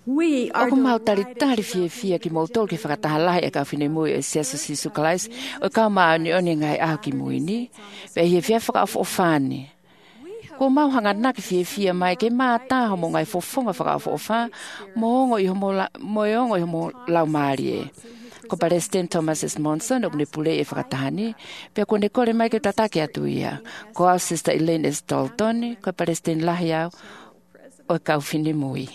We are O mau tari delighted to fia ki mau tol ki whakatahalahi e ka whine mui e siasa sisu kalais o ka maani oni ngai a ki mui ni pe he fia whaka o whani. Ko mau hanga naki fia mai ke mā tāho mo ngai fofonga whaka o wha mo ongo i homo lau maari e. Ko Palestine Thomas S. Monson o ne pule e whakatahani pe ko ne kore mai ke tatake atu ia. Ko au sister Elaine S. Dalton ko Palestine lahi au o ka whine mui.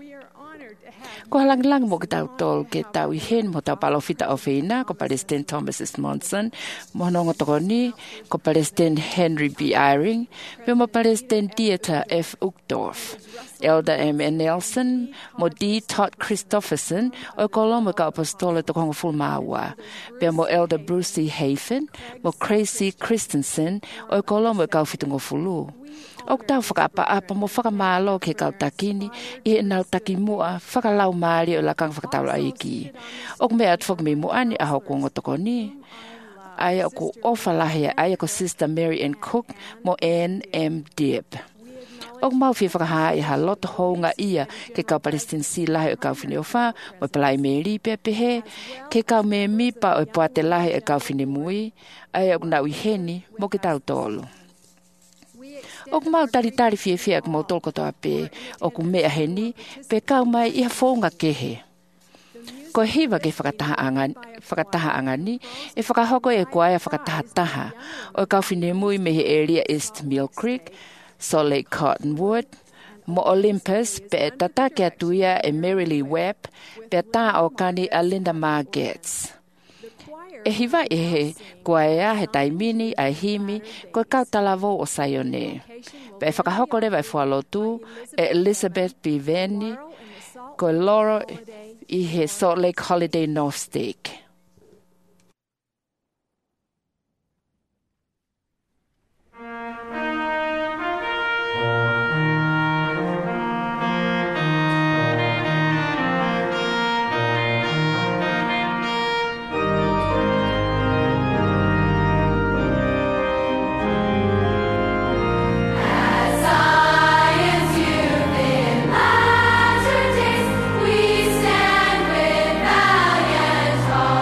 Ko halang mo ke tau tol ke tau i hen mo tau palofita o whina ko Palestine Thomas S. Monson mo nongo tokoni ko Palestine Henry B. Eyring pe mo Palestine Dieter F. Uchtdorf Elder M. N. Nelson mo D. Todd Christopherson o kolomo ka apostole tokongo fulmaua pe mo Elder Bruce C. Hafen mo Crazy Christensen o kolomo ka fitungo fulu. O tau whakaapa mo whakamalo ke kau takini i nau taki mua whakalau maari o lakang whakatau aiki. O mea atu whakame muani a hoko ngotoko ni. Ai ko ofalahia ai ko Sister Mary Ann Cook mo Ann M. Dibb. O mau fi whakaha i ha loto hounga ia ke kau Palestine si lahi o kau whine o wha mo palai me ripe pehe ke kau me mipa o puate lahi o kau whine mui ai o nau i heni mo ke tau tolu. O mau tari fia ko mau tolko toa pe o ku mea heni pe kau mai iha whaunga kehe. Ko hiwa ke whakataha angani e whakahoko e kuaia whakataha o kau whine mui me he area East Mill Creek, Salt Lake Cottonwood, mo Olympus pe tatake atuia e Mary Lee Webb pe tā o kani a Linda Margetts. E hiwa e he kuaia he taimini a himi ko kau talavo o Sayone. Pe whakahoko lewa e whalotu e Elizabeth B. Vanny ko Laura i he Salt Lake Holiday North Stake. We stand with valiant hearts.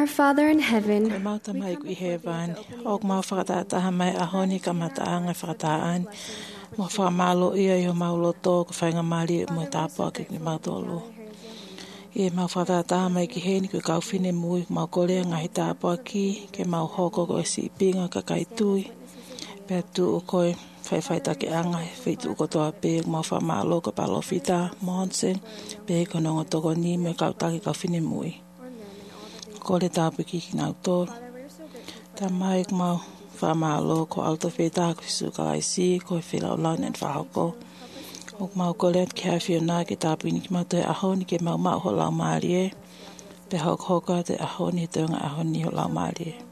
Father in heaven, E mauta mai ku i hewan. O mau whakataha mai ahoni ka mataanga whakataan. Mo whakamalo ia i o mauloto ko whainga mali mo tāpua ki ni mautolo. E mau whakataha mai ki heni ku kauwhine mui mau korea ngahi tāpua ki ke mau hoko ko e si pinga ka kaitui. Pea tu o koe whai take anga whitu ko toa pe mau whamalo ka palofita monsen pe konongo toko ni me kautaki kauwhine mui. Ko le tāpu ki nau tōru. Tā mai mau whamalo ko alto whetā ko suka laisi ko e whilau laun en whahoko. O mau ko le ki hawhi o nā ki tāpu ni ki mau te ahoni ke mau ho lau maari e. Pe hok hoka te ahoni te unga ahoni ho lau maari e.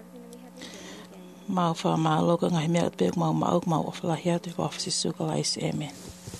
Mau whamalo ko ngahi mea te mau whalahi atu ko awhisi suka laisi. Amen.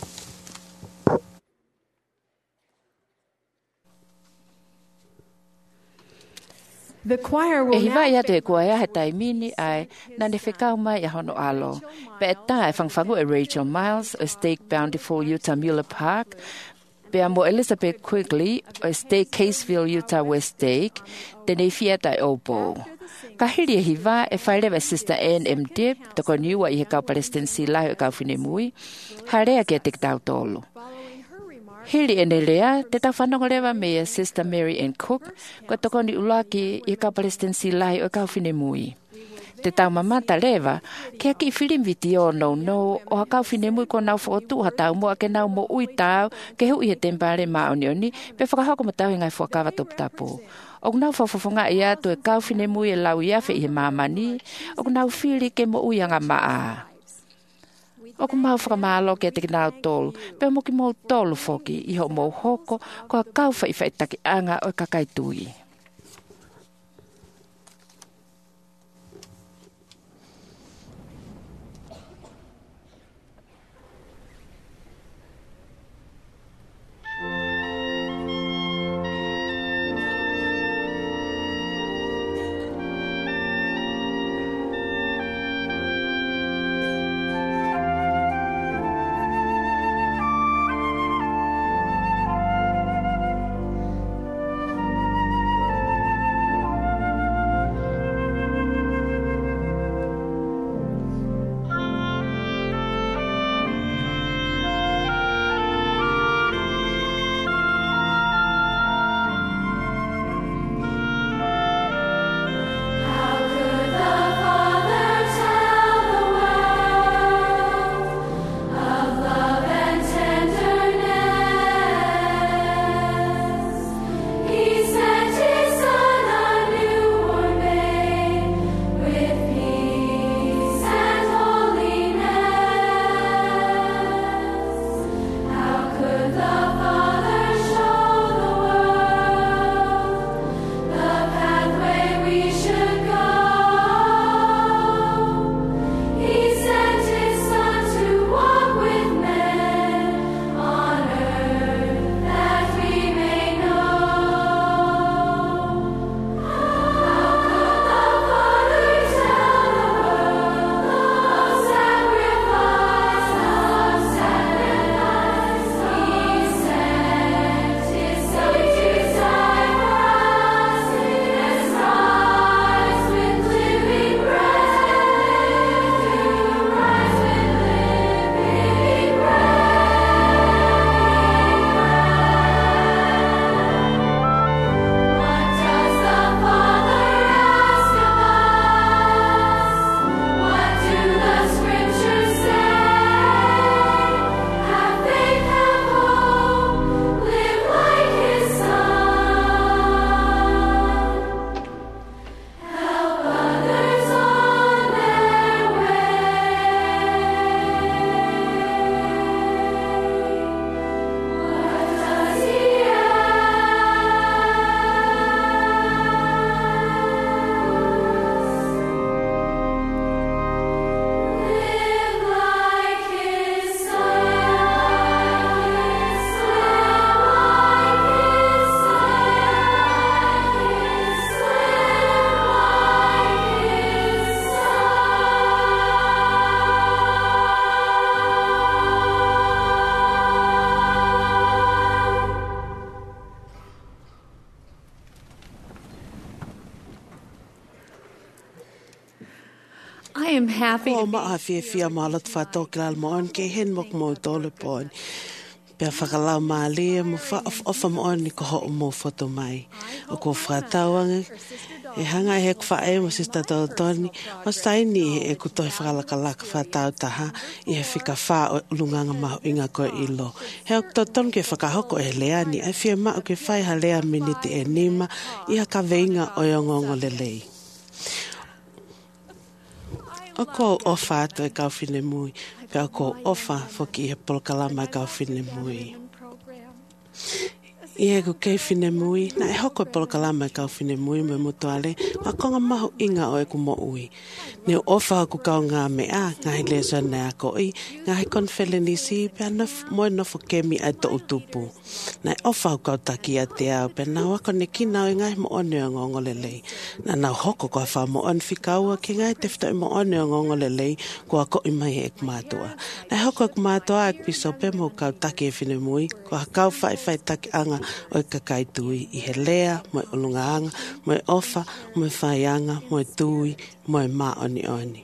the choir E will hiwa now ia te kua ea he taimini ai na ne whekau mai a hono alo. Pe e tā e whangwhangu e Rachel Miles o Stake Bountiful Utah Mueller Park. Pe a mo Elizabeth Quigley o Stake Caseville Utah West Stake. Tene fia tai opo. Ka hiri e hiwa e whairewa Sister Anne M. Dip toko niua i he kau Palestine lahi o kau Whinemui. Harea kia te tau tolo. Hiri ene rea, te tau whanongo rewa mea Sister Mary Ann Cook, ko toko ni ulaki i kau Palestine lahi o kau Whinemui. Te tau mamata rewa, kia ki whirimviti o no o ha kau Whinemui ko nau whootu ha tau moa ke nau mo ui tau, ke hui he tempare ma oni, pe whakahoko mo tau ngai whakawa toputapo. O nau whawhawhonga i atu e kau Whinemui e lau iafe i he mamani, o nau whiri ke mo ui anga maa. O ku mau whakamalo ke te kinau tolu, pe mo ki mau tolu foki i ho mau hoko, ko a kau whaitaki anga o kakaitui. I am happy O to maa fia malat fato kilal moon ke hen mok mo tole pon. Pea whakalau maalia mo ofa moon ni ko ho mo foto mai. O ko whakatawanga e hanga e hek whae mo sista tau toni. O staini e kutohi whakalakalaka whatau taha i he whika wha o lunganga mahu inga ko ilo. He o toton ke whakahoko e leani e fia mao ke whai ha lea miniti e nima i ha ka veinga o yongongo lelei. O ko ofa ato e kauwhine mui, pea ko ofa foki he polokalama e kauwhine mui. I he ku kei whine mui, na e hoko e polokalama e kauwhine mui me mutuale, wa konga mahu inga o e ku mo ui. Ne ofa ku kau ngā mea, ngahi lesa ne a ko i, ngahi konwhelenisi, pea moe nofo kemi ai to utupu. Na e ofa ku kau taki a te au, pea na wako ne kina o ngahi mo one o ngongo lelei. Na nau hoko ko a wha mo on whikaua, ki ngai te whita i mo one o ngongo lelei, ko a ko i mai e kumatua. Na e hoko e kumatua e piso pe mo kau taki e whine mui, ko a kau whai taki anga o e kakai tui i he lea, mo e ulungaanga, mo e ofa, mo e whaianga, mo e tui, mo e maa oni oni.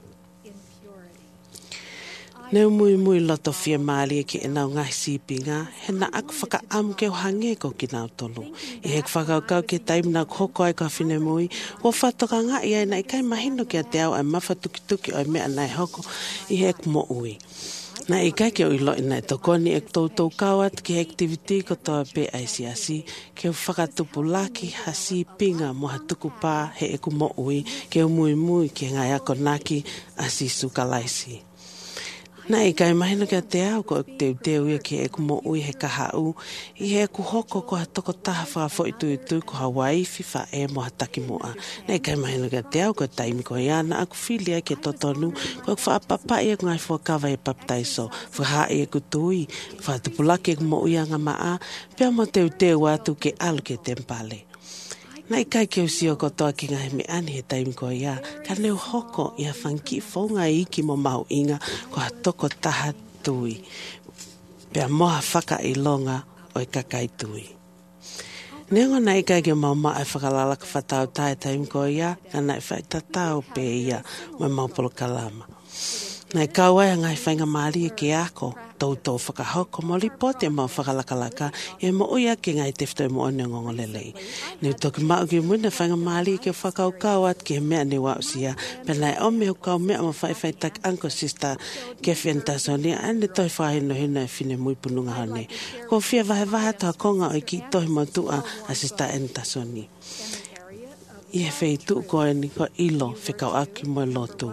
Neu mui loto fia maali e ki e nau ngahi sipinga, he na aku whaka amu ke o hange ko ki nau tolu. I hek whakaukau ke taim na hoko ai ka whine mui, o whatoka ngā i ai na i kai mahino ki a te au ai mawha tuki o mea nai hoko i hek mo ui. Na i kai ke o ilo ina e tokoni e tautou kawat ki activity ko toa pe ICRC ke o whakatupu laki hasi pinga mo ha tuku pā he e ku mo ui ke o mui ki ngai ako naki asi sukalaisi. Na i kai mahino ki a te au ko te uia ki e ku mo ui he kaha u i he ku hoko ko ha toko taha whakafo i tui ko ha waifi wha e mo ha taki mua. Na i kai mahino ki a te au ko taimi ko iana aku whili ai ke totonu ko e whaapapa i e ngai whakawa e paptaiso whaha i e ku tui whaatupulaki e ku mo ui anga maa pia mo te watu ke alu ke tempale. Na i kai ke usio ko toa ki ngahi me ani he taimi ko ia, ka neu hoko i a whanki whaunga i ki mo mahu inga ko ha toko taha tui. Pea moha whaka i longa o e kakai tui. Nengo na i kai ke mauma ai whakalalaka whatau tae taimi ko ia, ka na i whai tatau pe ia mo maupolo kalama. Na i kawai a ngai whainga maari e ke ako, tautou whakahoko mo lipote mau whakalakalaka e mo uia ke ngai tefto e mo one ngongo lelei. Ni toki mau ki muina whainga maari ke whakaukau at ke mea ni wausia, pena e ome hukau mea mo whai tak anko sista ke whientasonia, ane toi whahino hina e whine mui pununga hone. Ko whia vahe toa konga o i ki tohi mo tua a sista entasoni. I he whei tuu ko e ni ko ilo whikau aki mo lotu.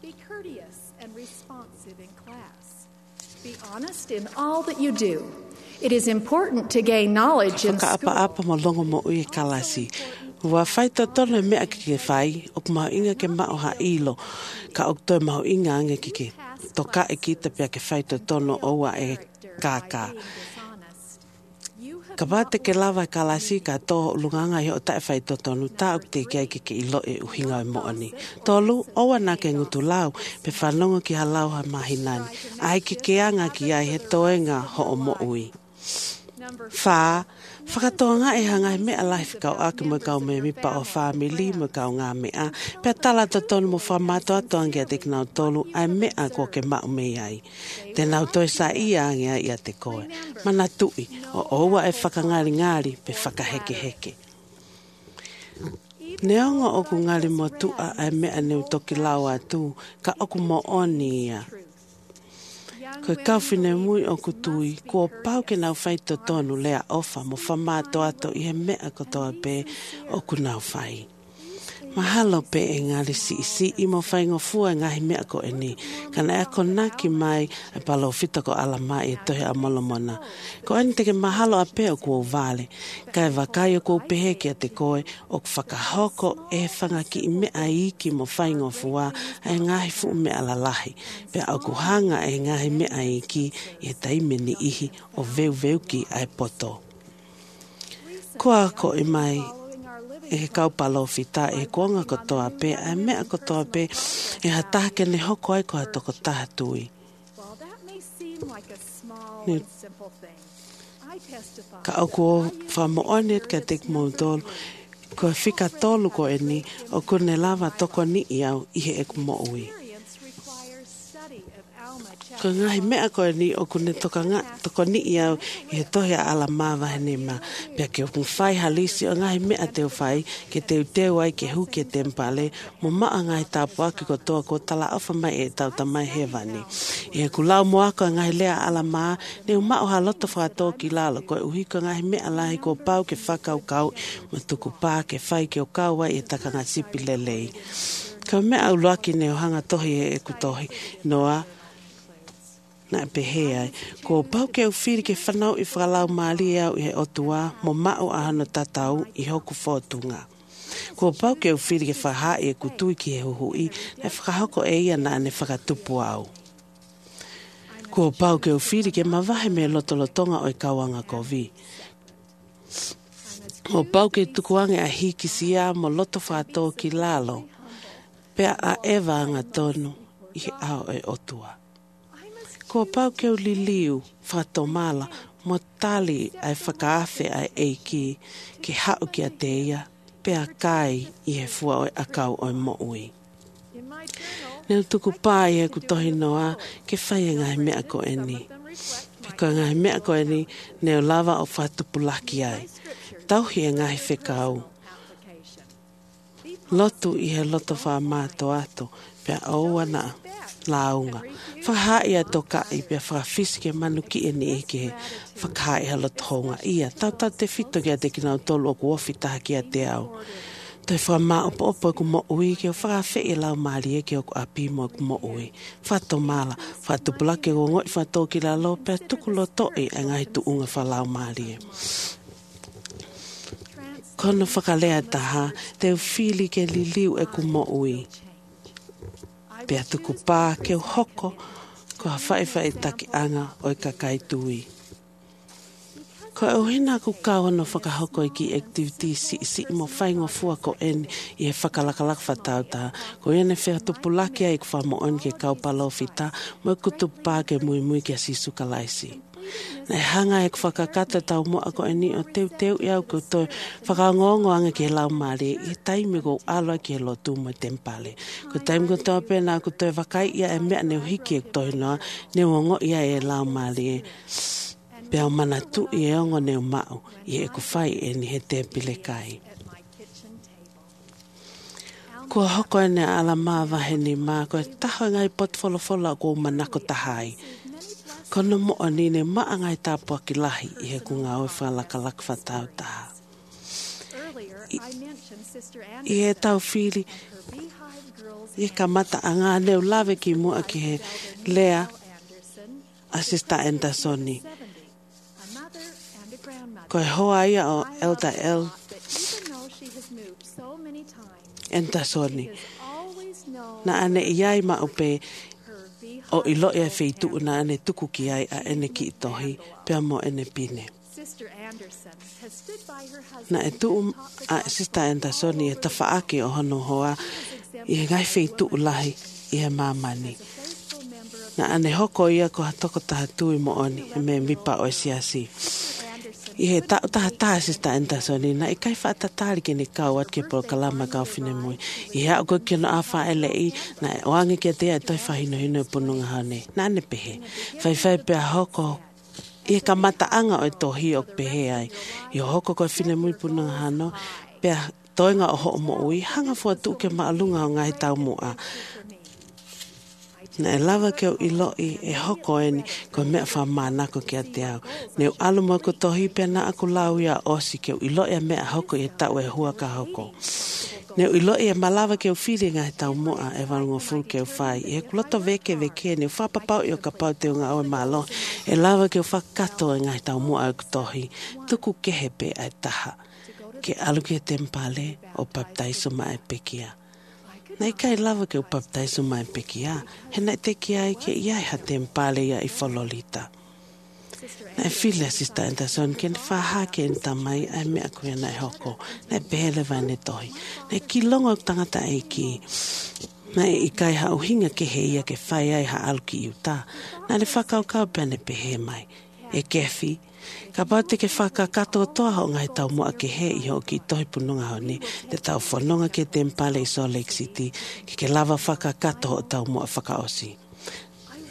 Be honest in all that you do. It is important to gain knowledge in school. Whakaapa mo longo mo ui kalasi. Ua whai tono e mea ki ke whai, o maho inga ke mao ha ilo, ka o toi maho inga ange ki ke toka e ki te pia ke whai tono oua e kaka. Ka pate ke lawa kalasi ka tō lunganga i o tae whai tonu tā o te kia ke ilo e uhinga e moani. Tolu, owa nā ke ngutu lau, pe whanongo ki ha lau ha mahinani. Ai ke anga ki ai he toenga ho o mo ui. Wha, whakatoanga e hanga he mea lai whikau aki mo kau me mipa o whamili mo kau ngā mea. Pea tala to tonu mo whamato ato angia te kinau tolu ai mea ko ke mau me ai. Te nau toi sa ia angia ia te koe. Mana tui o oua e whakangari pe whakaheke. Neonga o ku ngari mo tua ai mea neu toki lau atu ka oku mo oni ia. Ko kawhine mui o kutui, ko pau ke nau whai to tonu lea ofa mo whamato ato i he mea kotoa pe o ku nau whai. Mahalo pe e ngari si i mo whai ngofua e ngahi mea ko e ni. Kana e ko naki mai e palo fita ko ala mai e tohe a molomona. Ko eni teke mahalo a pe o kua vale. Ka e wakai o kua pehe ki a te koe o ku whakahoko e whanga ki i mea iki mo whai ngofua e ngahi fu mea lalahi. Pe au ku hanga e ngahi mea iki i e taimeni ihi o veu ki ai poto. Koa ko i mai e he kaupalo fita e kuanga kotoa pe, e mea kotoa pe, e hataha ke ne hoko ai ko ha toko taha tui. Ka au ko whamoanet ka tek mou tolu, ko e whika tolu ko e ni, o kune lava toko ni i au i he e kumo ui. Ko ngai mea koe ni o kune toko ni iau i he tohe ala mawa hene ma. Pea ke o whai halisi o ngai mea teo whai ke teu ai ke hu ke tempale mo maa ngai tāpua ki ko toa ko tala awha mai e tau tamai he wani. I he kulau moa ko ngai lea ala maa ne o mao ha loto whātō ki lalo koe uhi ko ngai mea lahi ko pau ke whakau kau ma tuku pā ke whai ke o kau wai e takanga sipi lelei. Ka mea au loaki ne o hanga tohi e kutohi noa na pehe ai. Ko pau ke au whiri ke whanau i whakalau maali au i he otua mo mao ahano tatau i hoku whotunga. Ko pau ke au whiri ke whaha i e kutui ki he huhui na whakahoko e ia na ane whakatupu au. Ko pau ke au whiri ke mawahe me lotolotonga o i kawanga kovi. Ko pau ke tukuange a hikisi a mo loto whātō ki lalo. Pea a ewa anga tonu i he ao e otua. Ko pau ke u liliu whatomala mo tali ai whakaafe ai eiki ke hau ki a teia pea kai i he fua o akau o mo ui. Neu tuku pā i he kutohi noa ke whai ngai mea ko eni. Peko ngai mea ko eni neu lava o whatupulaki ai. Tauhi e ngai whekau. Lotu i he loto wha māto ato pea auana launga. Whakahai a toka i pia whakawhisike manu ki e ni eke he whakahai halot honga ia. Tau te whito ki a te kinau tolu o kuofi taha ki a te au. Toi whama opo opo e ku mo ui ke o whakawhi e lau maari e ke o ku api mo ku mo ui. Whato mala, whatupulake o ngoi whato ki la lo pia tukulo toi e ngai tu unga whalau maari e. Kono whakalea taha te whili ke liliu e ku mo ui. Pea tuku pā ke hoko ko ha whaiwhai taki anga o i kakai tui. Ko e uhina ku kawa no whakahoko i ki activities si mo whaingo fua ko eni i he whakalakalak whatau taha. Ko ene whea tupulaki ai ku whamo on ke kaupalo fita mo i kutu pā ke mui ke sisu kalaisi. Nei hanga e ku whakakata tau moa ko eni o teu iau ko toi whakangongo anga ke lau maare i taimi ko aloa ke lo tu mo tempale. Ko taimi ko tau pēnā ko toi wakai ia e mea neu hiki e toi noa neu ongo ia e lau maare. Pea o mana tu i e ongo neu mao i e ku whai e ni he te pile kai. Kua hoko ene ala maa waheni maa ko e taho ngai potfolofola ko manako tahai. Kono mo anine maa ngai tāpua ki lahi i he kunga o whalakalak whatau taha. I he tau whiri i ka mata a ngā neu lawe ki mua ki he Lea Asista Andersoni. Ko e hoa ia o Elder L. Andersoni. Na ane iai ma upe o ilo e wheitu na ane tuku ki ai a ene ki itohi pia mo ene pine. Na e tu a Sister Andersoni e tawhaaki o hono hoa i he ngai wheitu lahi i he mamani. Na ane hoko ia ko hatoko taha tui mo oni e me mipa o siasi. I he taha Sister Andersoni na i kai whaatatari ke ni kau at ke polo kalama kau whine mui. I hea o koe kino a whaele i na o ange ke tea toi whahino hino e pununga hane. Na ane pehe. Whai pea hoko i he ka mata anga o tohi o pehe ai. I o hoko koe whine mui pununga hano pea toinga o ho mo ui hanga fua tu ke maalunga o ngai tau mua. Na e lava ke o iloi e hoko eni ko mea whamanako ki a te au. Ne o aluma ko tohi pena aku lau ia osi ke o iloi a mea hoko e tau e hua ka hoko. Ne o iloi e malawa ke o whiri ngai tau mua e warungo furu ke o whai. E kuloto veke ne o whapapau i o kapau te o ngā oe malo. E lava ke o whakato e ngai tau mua e kutohi. Tuku kehepe ai taha. Ke alu ke tempale o baptaiso mai pekia. Nei kai lava ke o baptaiso mai pekia. He nai te ki ai ke iai ha tempale ia i whololita. Nei while Sister Anderson ke ni whaha ke ni tamai ai mea kuia nai hoko. Nei behele vai ne tohi. Nei ki longa o tangata e ki. Nei i kai ha uhinga ke he ia ke whai ai ha alu ki iuta. Nei le whakau kau pia ne pehe mai. E kefi. Ka pate ke whakakato toa ho ngai tau mua ke he i ho ki tohi pununga honi. Te tau whanonga ke Tempale i Salt Lake City. Ke lava whakakato ho tau mua whakaosi.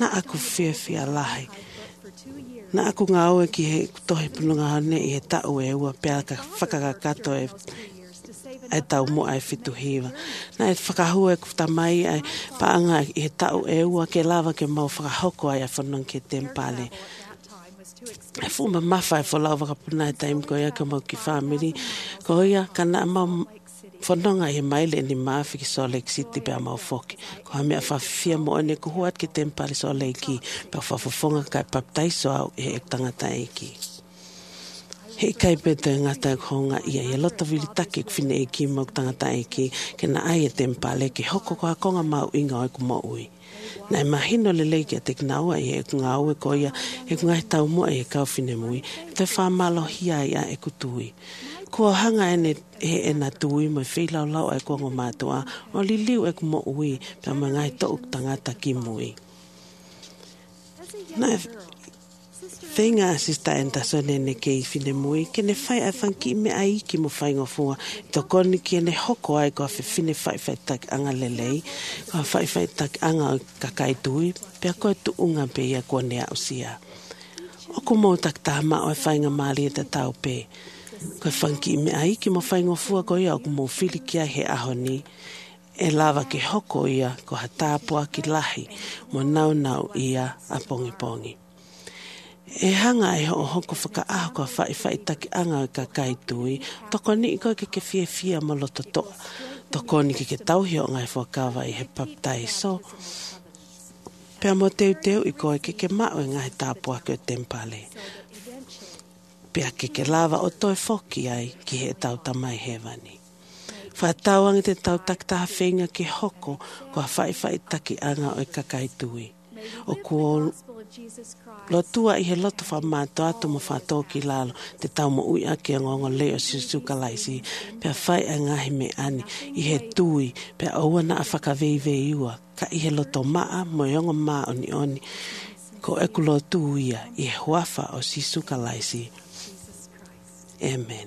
na aku fia lahi. Na aku ngau ki he tohe pununga hane I he tau e ua pēr ka whakakakato e tau mo ai fitu hiwa. Na e whakahua e kutamai ai paanga I he tau e ua ke lava ke mau whakahoko ai a whanong ke tempale. E fuma mawha e whalau wakapuna e taim ko ia ka mau ki whamiri. Ko ia kana mau whanonga I he maile ni maafi ki Salt Lake City pe a mau whoki. Ko ha mea whawhia mo ane ko huat ke tempale Salt Lake ki pe a whawhonga kai baptaiso au e tangata e ki. He kai peta ngata e kohonga ia e lota vili take kwhine e ki mau tangata e ki ke na ai e tempale ke hoko ko hakonga mau inga o e ku mau ui. Na e mahino le leiki a te kinaua I e kunga au e koia e kunga he tau mua e kau whine mui te whamalo hia ia e kutui. Kua hanga ene e na tui mo whilau lau e kongo mātua o li liu e kumo ui pia ma ngai tau tangata ki mui. Na whenga sista e ntasone ne kei whine mui ke ne whai ai whanki me ai ki mo whaingo fua to koni ki ne hoko ai ko whine whai tak anga lelei ko whai tak anga o kakai tui pia koe tu unga pe ia kua nea usia. O kumo tak tahama o whainga maali e te tau pe. Ko whanki me ai ki mo whaingo fua ko ia o kumo whili kia he ahoni e lava ke hoko ia ko ha tāpua ki lahi mo nau ia a pongi. E hanga e ho hoko whaka aho ko whai taki anga o ka kaitui, toko ni ko ke fia mo loto toa. Toko ni ke tauhio ngai whakawa I he baptaiso. Pea mo teu I koe ke mao e ngai tāpua ke tempale. Pea ke lava o toi whoki ai ki he tau tamai hewani. Whatauangi te tau taktaha whenga ke hoko ko whai taki anga o ka kaitui. O kuo lotua I he loto whamātua atu mo whātō ki lalo te tau mo ui ake ngongo leo susuka laisi pia whai a ngahi me ani I he tui pia aua na a whakavei ua ka I he loto maa mo yongo maa oni ko eku lotu ia I he huafa o susuka laisi. Amen.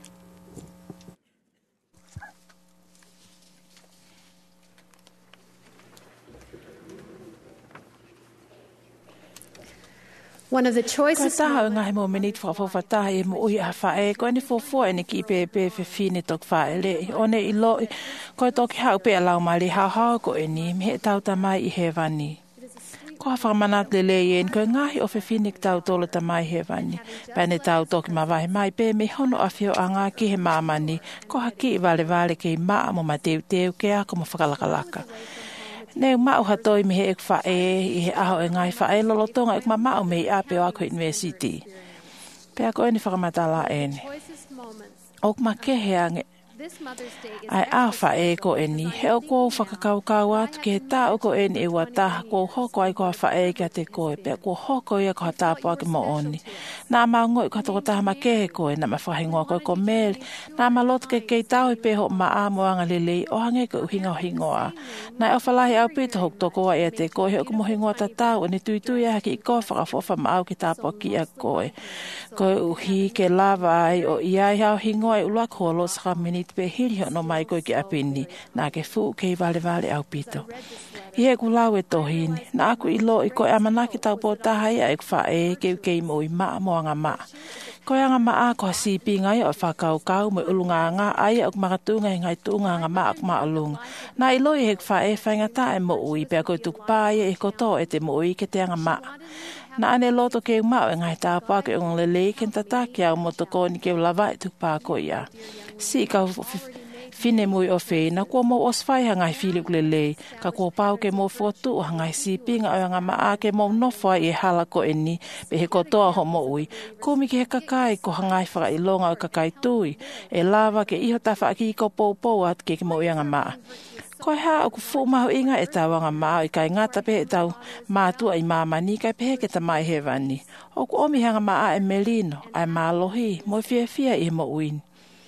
One of the choices Taha ngai mo minit whawhawhataha e mo ui a whae. Koe ni fōfua e ni ki pe whine tok whae le. One I lo, koe toki hau pe a lau mali hau ko e ni. Me he tau tamai I he wani. Ko ha whamanat le ien koe ngahi o whine tau tolo tamai he wani. Pene tau toki mawahi mai pe me hono a whio a ngā ki he mamani. Ko ha ki vale ke I maa mo ma teu ke ako mo whakalakalaka. Nei mau hatoi me he ek whae I he aho e ngai whae lolotonga ek mau me I ape o ako university. Pea ko eni whakamatala ene. Ok ma ke he ange. Ai a whae ko eni. He o kou whakakaukau atu ke he tā o ko eni e wataha kou hoko ai ko whae kia te koe. Pea kou hoko ia ko ha tāpua ke mo oni. Nā mau ngoi ko toko taha ma ke he koe na ma whahingoa koe ko mele. Nā ma loto ke kei tau I peho ma a moanga lelei o hange ko hingoa. Nā o whalahi au pita hok toko wa ia te koe he o kumo hingoa ta tau ni tui haki I koe whakafofa ma au ki tāpua ki a koe. Koe uhi ke lava ai o iai hao hingoa I ulua kolo saka minit pe hiri no mai koe ki apini. Nā ke fu kei vale au pito. I he kulau e tohini. Nā aku I lo I koe amanaki tau po tahai a ek whae kei mo I maa moanga maa. Koe anga maa ko sipi ngai o whakaukau mo ulunga ngā ai o makatunga I ngai tunga ngā maa maa ulunga. Nā I lo I hek whae whaingata e mo ui pia koe tukpāia e koto e te mo ui ke te anga maa. Nā ane loto ke mau e ngai tāpua ke ongong lelei ken tataki au mo toko ni ke lawa e tukpā ko ia. Si kau whine mui o whena kua mo oswai hangai whilik lelei ka kua pau ke mo whotu o hangai sipinga o anga maa ke mo nofai e hala ko eni pe he kotoa ho mo ui. Kumi ke he kakai ko hangai whaka ilonga o kakai tui e lava ke iho tawha ki ko pou at ke mo anga maa. Koe haa o ku fu mahu inga e tawanga maa I kai ngata pe e tau mātua I mamani kai pe ke tamai he wani. O ku omi hanga maa e melino ai mālohi mo fia I mo uini.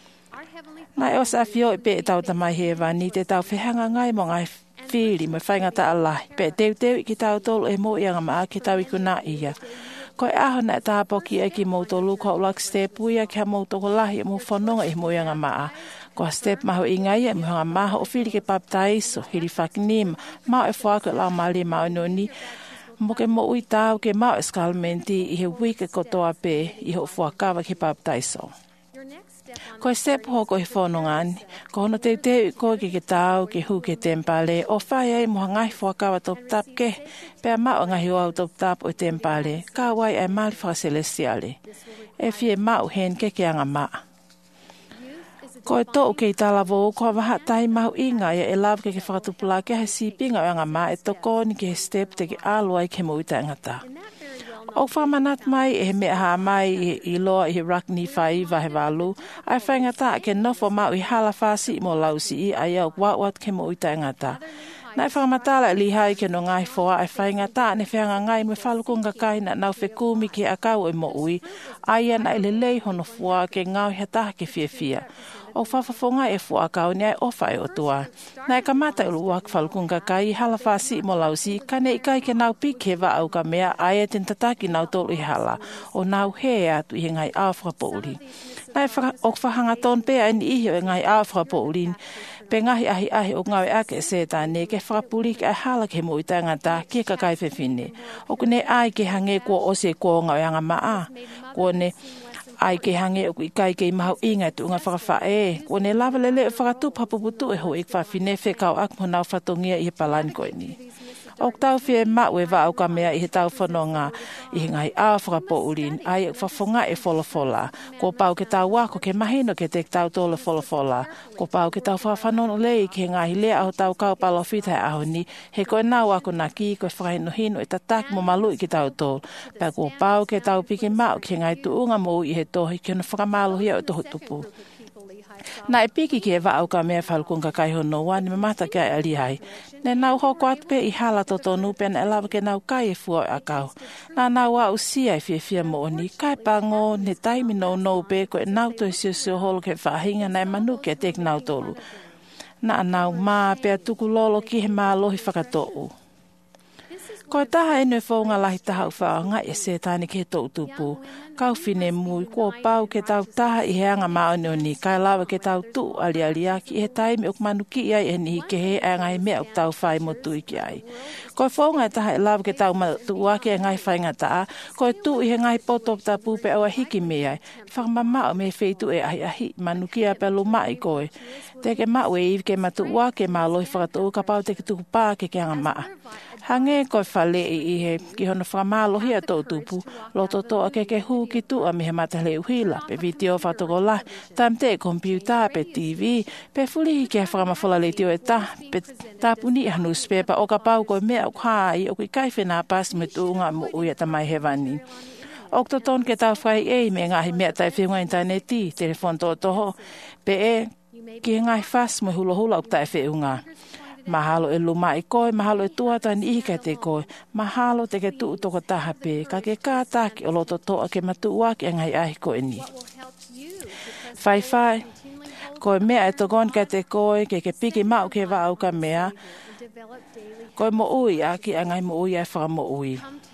Nai os a fio I pe e tau tamai he wani te tau whihanga ngai mo ngai whiri mo whaingata alai. Pe teu I ki tau tolu e mo ianga maa ki tau I kuna ia. Koe aho na tāpoki e ki mouto luka ulak stepu ia ki ha mouto ko lahi e mo whanonga I mo ianga maa. Ko step maho ingai e muhanga maho o whiri ke baptaiso, hiri whakinima, mao e whaka lau mali mao noni. Mo ke mo ui tau ke mau eskalmenti i he wike kotoa pe i ho fuakawa ki baptaiso. Ko step ho ko he whanongan, ko hono te ko ke tau ke hu ke tempale, o whai ai moha ngai fuakawa top tap ke, pea mau ngahi o au top tap o tempale, ka wai ai mali wha celestiale. E fie mau hen ke anga maa. Ko e tō ke i talawo, ko waha tai mahu inga ia e lawa ke whakatupula ke he sipinga o anga maa e toko ni ke he step te ke aluai ke mo uta ngata. O whamanat mai e he mea haa mai i loa i he rakni whai wahe walu, ai whai ngata ke nofo mau i hala whasi mo lausi i ai au wawat ke mo uta ngata. Nai whamatala li hai ke no ngai whoa ai whai ngata ne whianga ngai me whalukunga kai na nau whekumi ke akau e mo ui, ai ana i le lei hono whoa ke ngau he taha ke whiawhia. O whafafonga e whuakau ni ai ofa e otua. Nai ka mata ulu wak whalukunga kai hala whasi mo lausi, kane i kai ke nau pike wa au ka mea ai e ten tataki nau tolu i hala, o nau he atu i he ngai awhaka pouri. Nai o whahanga ton pea ni ihi o ngai awhaka pouri, pe ngahi ahi o ngau e ake se tane ke whakapuri ke hala ke mo i tangata ke ka kai whewhine. O kune ai ke hange kua ose kua ngau e anga maa, kone ai ke hange o i kai ke mahu inga tu unga whakawhae. Ko ne lava lele o whakatupa puputu e ho i whawhine whekau ak mo nau whatongia i he palani koe ni. O tau whie mau e wa au ka mea i he tau whanonga i he ngai a whakapoulin ai e whafonga e wholofola. Ko pau ke tau wako ke mahino ke te tau tole wholofola. Ko pau ke tau whawhanono lei ke ngai lea aho tau kau palo whitai aho ni. He koe nau wako na ki koe whakaino hino e tatak mo malu i ke tau tol. Pea ko pau ke tau piki mau ke ngai tuunga mo i he tohi ke no whakamaluhia o tohu tupu. Na e piki ke wa au ka mea whalukunga kai hono wani me mata ke ai alihai. Ne nau hoko atpe i hala totonu pena e lawa ke nau kai e fua a kau. Na nau wa usia e fia mo oni. Kai pango ne taimi no pe ko e nau to sio holo ke whahinga na e manu ke tek nau tolu. Na nau maa pea tuku lolo ki he maa lohi whakato'u. Ko taha enu e whaunga lahi taha u whaanga e se tāne ke tō tupu. Kau whine mui, ko pau ke tau taha i heanga maone o ni, kai lawa ke tau tu ali aki, he taimi o kumanu ki ai e ni ke he anga he mea o tau whai motu i ki ai. Ko whaunga e taha e lawa ke tau matu wake e ngai whainga taa, ko tu i he ngai poto ta pupe au a hiki me ai. Whakamamao me wheitu e ahi, manu ki a pelu mai koe. Te ke mau e iwi ke matu wake ma lohi whakatu ka pau te ke tuku pā ke anga maa. Hange koe whale i he ki hono whamalo hia tō tupu, lo to a ke hu ki tu a mihe matale uhila, pe video whatoko la, tam te kompiuta, pe TV, pe fuli ke whakamawhala le tio e ta, pe tapuni hanu spepa o ka pau koe mea o kai o ki kai whenā pas me tuunga mo uia tamai hewani. Ok ton ke tau whai e me ngahi mea tai whiunga interneti, telefon tō toho, pe e ki ngai fas mo hula o tai whiunga. Mahalo e luma i koe, mahalo e tuata ni ika te koe, mahalo te ke tuu toko taha pe, ka ke kātaki o loto toa ke matu waki ngai ahi koe ni. Whai, koe mea e tokon ka te koe, ke piki mau ke wa au ka mea, koe mo ui aki ngai mo ui e whaka mo ui.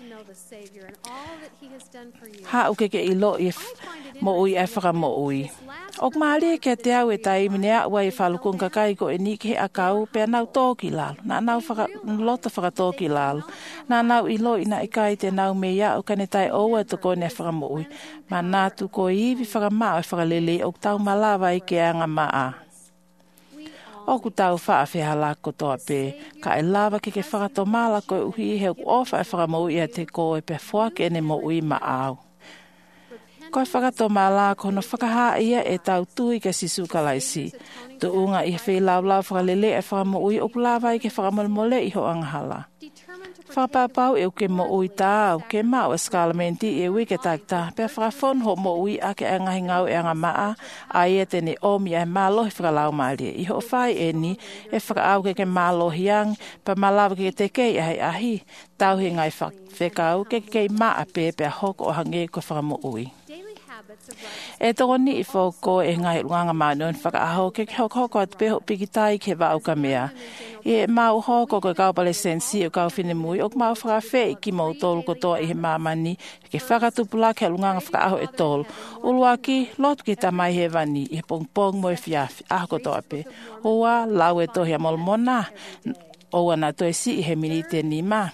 Ha uke ke ilo i mo ui e whaka mo ui. Ok maali ke te au e tai minea ua i whalukunga kai ko e ni ke akau pe nau tōki lalo. Na nau lota whakatōki lalo. Na nau ilo ina i kai te nau me ia o kane tai oua to ko ne whakamoui. Ma nātu ko iwi whakamao e whakalele o tau malawa i ke anga maa. Oku tau whaafeha lako toa pe, ka e lava ke whakatomala ko e uhi he ofa e whakamoui a te ko e pe whake ne mo ui ma au. Ko e whakatomala ko no whakaha ia e tau tui ke sisu kalaisi. Tu unga i he lau whakalele e whakamoui o pulawa i ke whakamolmole i ho angahala. Whapapau e uke mo ui tāu, ke mau e skalamenti e wike takta, pe whakafon ho mo ui ake e ngahi ngau e anga maa, a ia tene omi e mālohi whakalau maari. I ho whai e ni, e whakaau ke mālohi ang, pa malawa ke te kei ahi, tau he ngai whekau, ke kei maa pe pe a hoko o hange ko whakamo ui. E toko ni i whoko e ngai ruanga mānon whakaaho ke hoko at peho pikitai ke wau ka mea. E mau hoko ko kaupale sensi o kau whine mui o mau whakawhi ki mau tolu kotoa i he mamani ke whakatupula ke lunga whakaaho e tolu. Uluaki, lotu ki tamai he wani i he pongpong mo e whiawhi aho kotoa pe. Oa, lau e tohi a molmona, oa na toi si i he minite ni ma.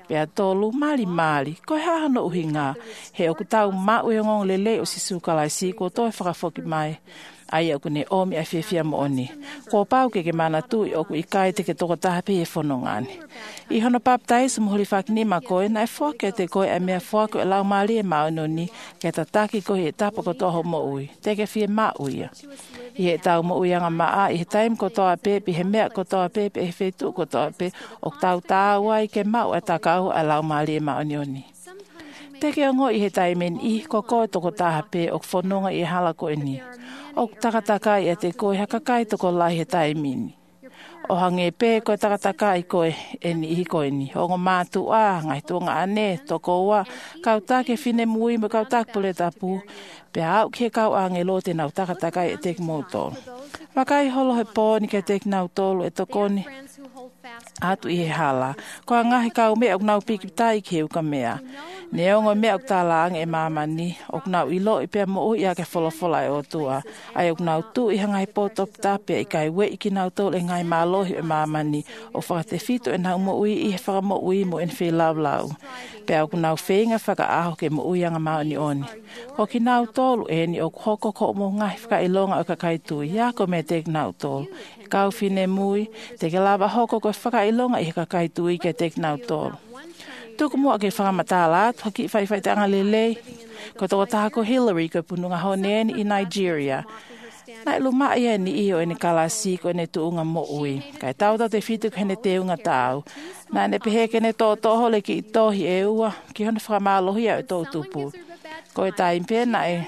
Pea tolu mali, koe hahano uhinga. He oku tau mau e ngong lele o sisu kalaisi ko toi whakafoki mai. Ai oku ne omi a whiawhia mo oni. Ko pau ke mana tui oku i kai te ke toko taha pe e whanongani. I hono baptise mohuri whakini ma koe na e whake te koe a mea whake e lau maali e maunoni ke tataki koe e tapa ko toho mo ui. Te ke whia ma uia. I he tau mo ui anga maa, i he taim ko toa pepe, he mea ko toa pepe, he whetu ko toa pepe, o tau tāwai ke mau e takau a lau maali e maunioni. Te ke ongo i he taimen i, ko koe toko taha pe, o whanonga i hala koe ni. O takatakai e te koe hakakai toko lai he taimini. O hange pē koe takatakai koe e ni i koe ni. O ngā mātu a, ngai tuanga ane, toko ua, kau take whine mui me kau tak pule tapu, pe au ke kau ange lo te nau takatakai e te kimoutolo. Wakai holo he pōni ke te nau tolu e tokoni atu i he hala. Koa ngahi kau mea o nau piki tai ki uka mea. Ne ongo mea o tāla ange e mamani, o nau ilo i pia mo ui a ke wholofola e o tua. Ai o nau tu i hangai pōtop tāpea i kai we i ki nau tolu e ngai mālohi e mamani, o whakate fito e nau mo ui i he whaka mo ui mo en whi lau lau. Pea o nau whenga whaka aho ke mo ui anga maoni oni. Ko ki nau tolu e ni o hoko ko mo ngai whaka ilonga o kakai tui, ia ko me te nau tolu. Kau whine mui, te ke lava hoko ko whaka ilonga i he kakai tui ke te nau tolu. Tuku mua ke whakamatala, haki whai te anga lelei, ko toko taha ko Hillary ko pununga honeeni i Nigeria. Nai luma ia ni iyo e ni kalasi ko ne tuunga mo ui. Kai tauta te whitu hene te unga tau. Nai ne peheke ne tō toho le ki i tohi e ua, ki hona whakamalohia e tō tupu. Ko e tai pēna e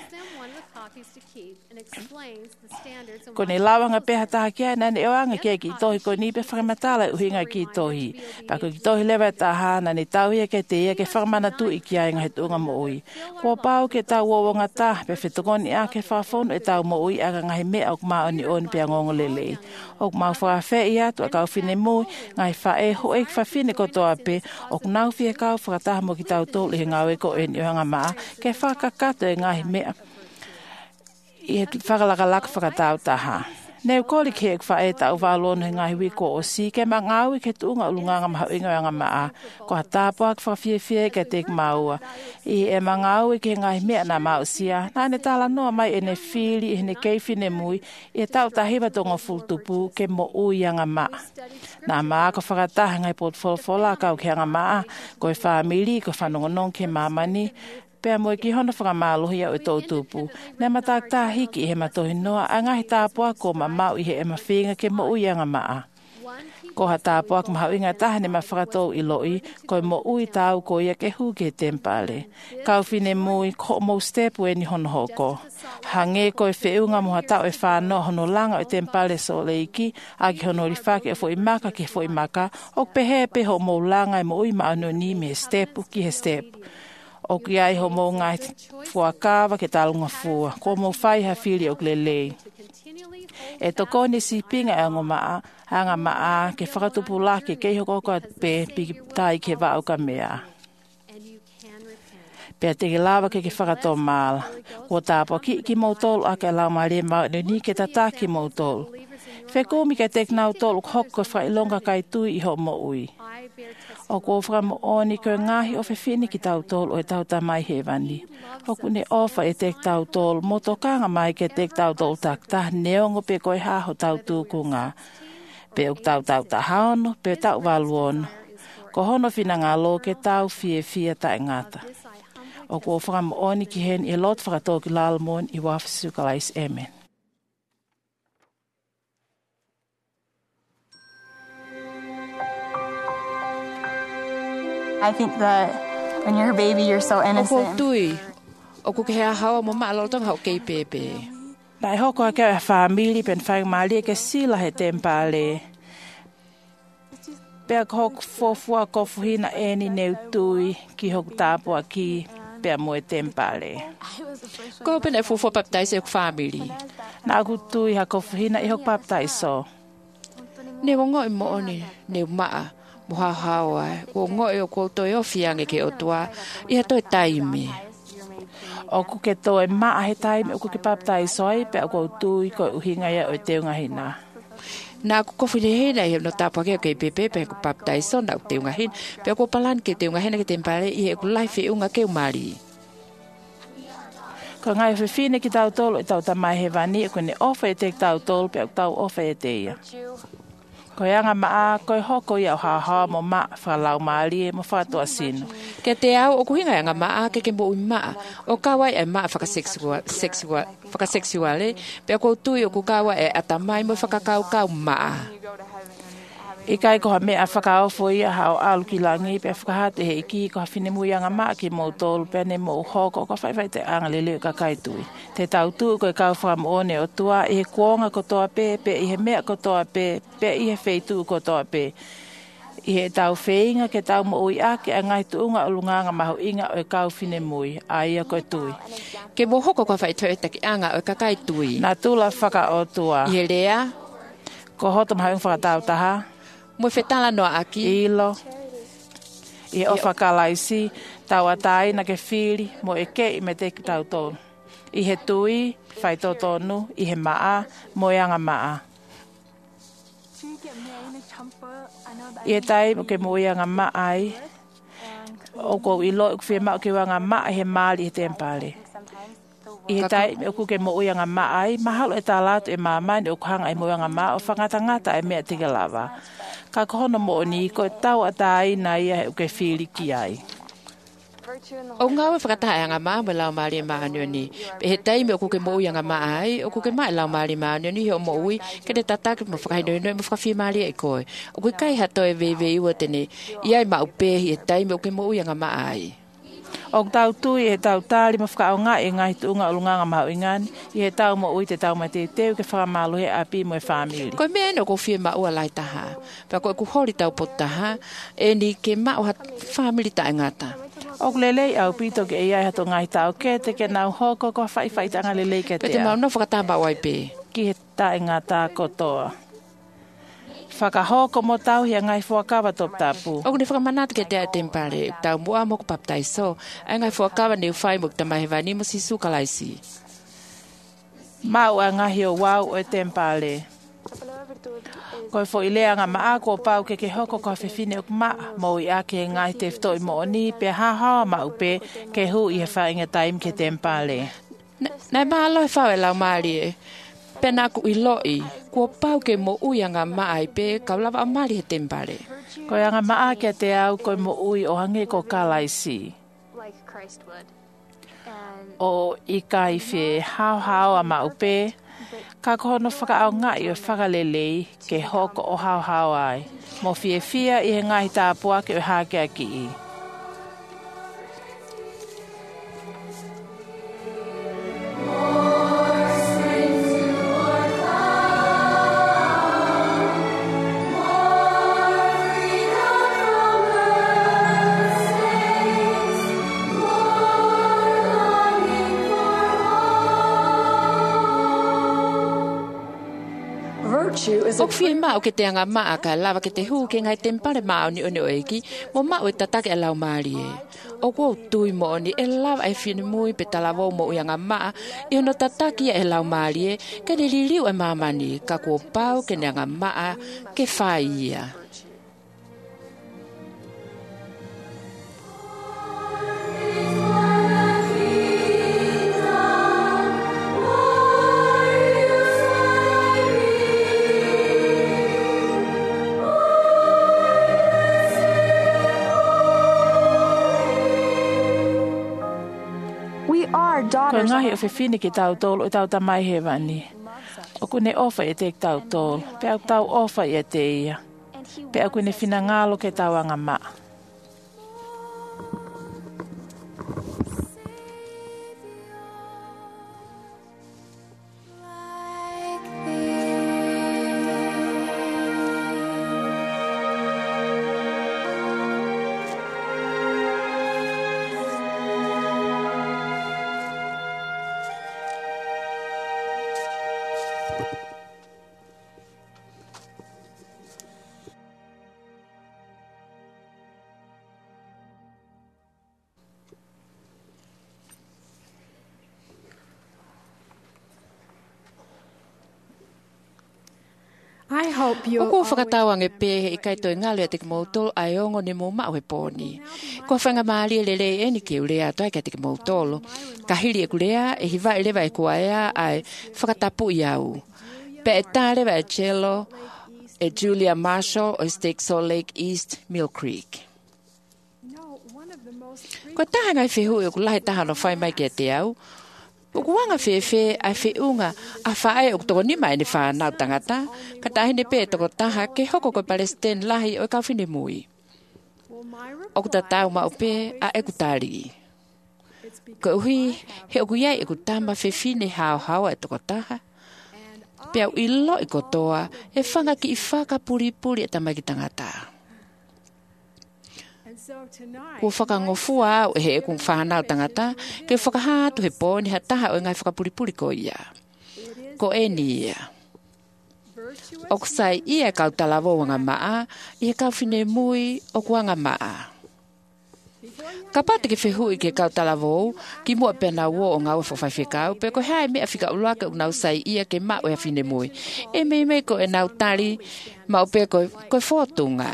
ko ne lawanga peha taha kia nane e oanga kia ki tohi ko ni pe whakamatala uhinga ki tohi. Pako ki tohi lewa taha na ni tau ia ke te ia ke whakamana tu i kia inga he tunga mo ui. Ko pau ke tau wawanga ta pe whetokoni a ke whawhono e tau mo ui aga ngahi mea ok maa oni oni pia ngongo lele. Ok mau whakawhe i atu a kau whine mui ngahi whae ho e whawhine ko toa pe ok nau whie kau whakataha mo ki tau tolu he ngau e ko eni oanga maa ke whakakato e ngahi mea. I he whakalakalaka whakatau taha. Neu kori ke ek whae tau wālono he ngahi wiko o si ke ma ngāwi ke tuunga ulunganga maha inga anga maa. Ko ha tāpua ke whawhiewhie ke te maua. I e ma ngāwi ke ngahi mea na mau sia. Nā ne tala noa mai e ne whiri e ne keifine mui. I e tau tahiwa tonga fultupu ke mo ui anga maa. Nā maa ko whakataha ngai potfolfola kau ke anga maa. Ko e whamiri ko whanongonong ke mamani. Pea moe ki hona whakamālohi au e tō tupu. Nē matak tā hiki he matohi noa, a ngahi tāpua ko ma mau i he e mawhinga ke mo ui anga maa. Ko ha tāpua ko mahau inga taha ne ma whakatou i loi, ko mo ui tāu ko ia ke hu ke tempale. Kau whine mui ko mo stepu e ni hono hoko. Hange ko e whiunga moha tau e whānoa hono langa o tempale so leiki, a ki hono rifake e fo i maka ke fo i maka, o pehe peho mo langa e mo ui maano ni me stepu ki he stepu. O ki ai ho mō ngai fuakawa ke talunga fua. Ko mō whai ha whiri o lelei. E toko ni si pinga e ngo maa, hanga maa, ke whakatupu la ke kei hoko ka pe piki tai ke wa au ka mea. Pea te ke lawa ke whakato maala. Ko tāpua ki mō tolu a ke lau maare mau ni ke tataki mō tolu. Whekumi ke te nau tolu hoko whailonga kai tui i ho mo ui. O ko whakamo oni ko ngahi o whiwhini ki tau tolu o e tau tamai he wani. O kune ofa e tek tau tolu, moto kanga mai ke tek tau tolu tak ta neongo pe koe haho tau tūkunga. Pe o tau ta haono, pe tau waluono. Ko hono whina ngā lo ke tau whie ta ngata. O ko whakamo oni ki hen i lot whakatoki lalmon i wafisukalais amen. I think that when you're a baby, you're so innocent. O tui, o ku ke hea hawa mo maa lotong hau kei pepe. Nai hoko a kea whamili pen whai maali ke sila he tempale. Pea hok fofua kofuhina eni neu tui ki hok tāpua ki pea moe tempale. Ko pen e fofua baptise e whamili. Nā ku tui ha kofuhina i hok baptaiso. Ne wongo i mo oni, ne maa. Moha hawa, o ngoi o kouto e o fiange ke o tua, i hato e taime. O ku ke to e maa he taime, o ku ke paptai soi, pe o kou tui ko uhinga ia o te unga hina. Na ko kofi le hena i no tapa ke pepe pe ko baptaiso na te unga hin pe ko palan ke te unga hena ke tempale i ko life unga ke mari Ko ngai fine ki tau tolo i tau tamai he vani ko ne ofa e te tau tolo pe tau ofa e te ia. Ko yanga maa ko hoko ia ha mo ma fa lau mali mo fa to asino. Ke te au o kuhinga nga maa ke mo ma o kawai e ma faka sexuale pe ko tui o ku kawa e atamai mo faka kau ma. I kai ko me a whakao foi a hao alu ki langi pe whakahate he iki ko hawhine mui anga maa ki mo tolu pe ne mo hoko ko whaiwhai te anga leleo ka kai tui. Te tau tu ko e kau whakamoone o tua i he kuonga ko toa pe i he mea ko toa pe i he wheitu ko toa pe. I he tau wheinga ke tau mo ui ake a ngai tuunga o lunganga mahu inga o e kau whine mui a ia ko tui. Ke mo hoko ko whai toe taki anga o ka kai tui. Na tula whaka o tua. I he rea. Ko hoto mahaung whakatau taha. Mo fetala no aki. Ilo. I ofa kalaisi, tau atai na ke whiri, mo e ke i me te ki tau tonu. I he tui, whai tō tonu, i he maa, mo e anga maa. I he tai mo ke mo e anga maa ai, o kou ilo i kuwhi maa ke wanga maa he maali he tempale. I he tai me oku ke mo e anga maa ai, mahalo e tā latu e maa mai, o kuhanga e mo e anga maa, o whangata ngata e mea tika lava. Ka kohono mo ni ko tau atai na ia he ke whiri ki ai. O ngā whakataha nga maa me lau maari e maa ni. Pe he taime o kuke mo ui nga maa ai, o kuke maa e lau maari maa ni he o mo ui, ke te tataki mo whakaino ino e mo whakawhi maari e koe. O kui kai hato e vei ua tene, iai maa upehi e taime o kuke mo ui nga maa ai. O tau tui e tau tāli mo whakao ngā e ngai tuunga o lunganga mahu ingani, i he tau mo ui te tau mai te teu ke whakamalu he api mo e whamiri. Koe mea no ko whie maa ua lai taha. Pea koe ku hori tau potaha, e ni ke maa ua whamiri ta e ngata. O lelei au pito ke iai hato ngai tau ke te ke nau hoko ko whai tanga lelei ke te a. Pete mau no whakatamba wai pe. Ki he ta e ngata kotoa. Whakahoko mo tau hia ngai fuakawa top tapu. O ni whakamanata ke te a tempare, tau mua mo ko baptaiso, ai ngai fuakawa ni uwhai mo ta mahewani mo sisu kalaisi. Mau a ngahi o wau o e tempare. Koe fo ilea nga maa ko pau ke hoko ko whiwhine o maa mo i ake ngai te wtoi mo o ni pe hahawa ma upe ke hu i he whainga taim ke tempare. Nai maa aloe whau e lau maari e. Pena ku i loi, kua pau ke mo ui anga maa i pe, kaulawa a maari he tempare. Koe anga maa ke te au koe mo ui o hange ko kalaisi. O i kai whi hao a ma upe, ka kohono whakaau ngai o whakalelei ke hoko o hao ai. Mo whia i he ngai tāpua ke o hake a ki i. O whie maa o ke te anga maa ka lava ke te hu ke ngai tempare maa o ni o eki, mo maa o e tatake e lau maari e. O kua tui mo ni e lava e whine mui pe talawo mo o anga maa, i hono tataki e lau maari e, ke ne liliu e mamani, ka kua pau ke ne anga maa ke whai ia. Koe ngahi o whiwhine ki tau tolo i tau tamai he wani. O kune ofa e te tau tolo, pe au tau ofa i te ia. Pe au kune whina ngalo ke tau anga maa. I hope O you'll ko always whakatawange pē i kai toi ngale te mautolo ai ongo ni mo mau he pōni. Ko whanga maali le le e ni ke ulea toi kai te mautolo. Ka hiri e kulea e hiwa e lewa e kuaea ai whakatapu i au. Pe e tā lewa e Cello e Julia Marshall o Stake Salt Lake East Mill Creek. Ko taha ngai whehu e kulahi taha no whai mai ki te au. O kuanga whewhe ai whiunga a whae o toko nima e ni whanau tangata, ka tahine pē toko taha ke hoko ko Palestine lahi o kawhine mui. O kuta tau ma o pē a e kutari. Ko uhi he o kuyai e kutama whewhine hao hawa e toko taha. Pea ilo i kotoa e whanga ki i whaka puri puri e tamaki tangata. Ko whakangofua au e he e kung whanau tangata, ke whakahatu he pōni ha taha o ngai whakapuripuri ko ia. Ko e ni ia. O kusai ia kautalawo wanga maa, i he kawhine mui o kuanga maa. Ka pate ke whehui ke kautalawo, ki mua pena wo o ngau whawhaiwhekau, pe ko hae mea whika uluaka unau sai ia ke maa o he whine mui. E me ko e nau tari, mau pe ko whotunga.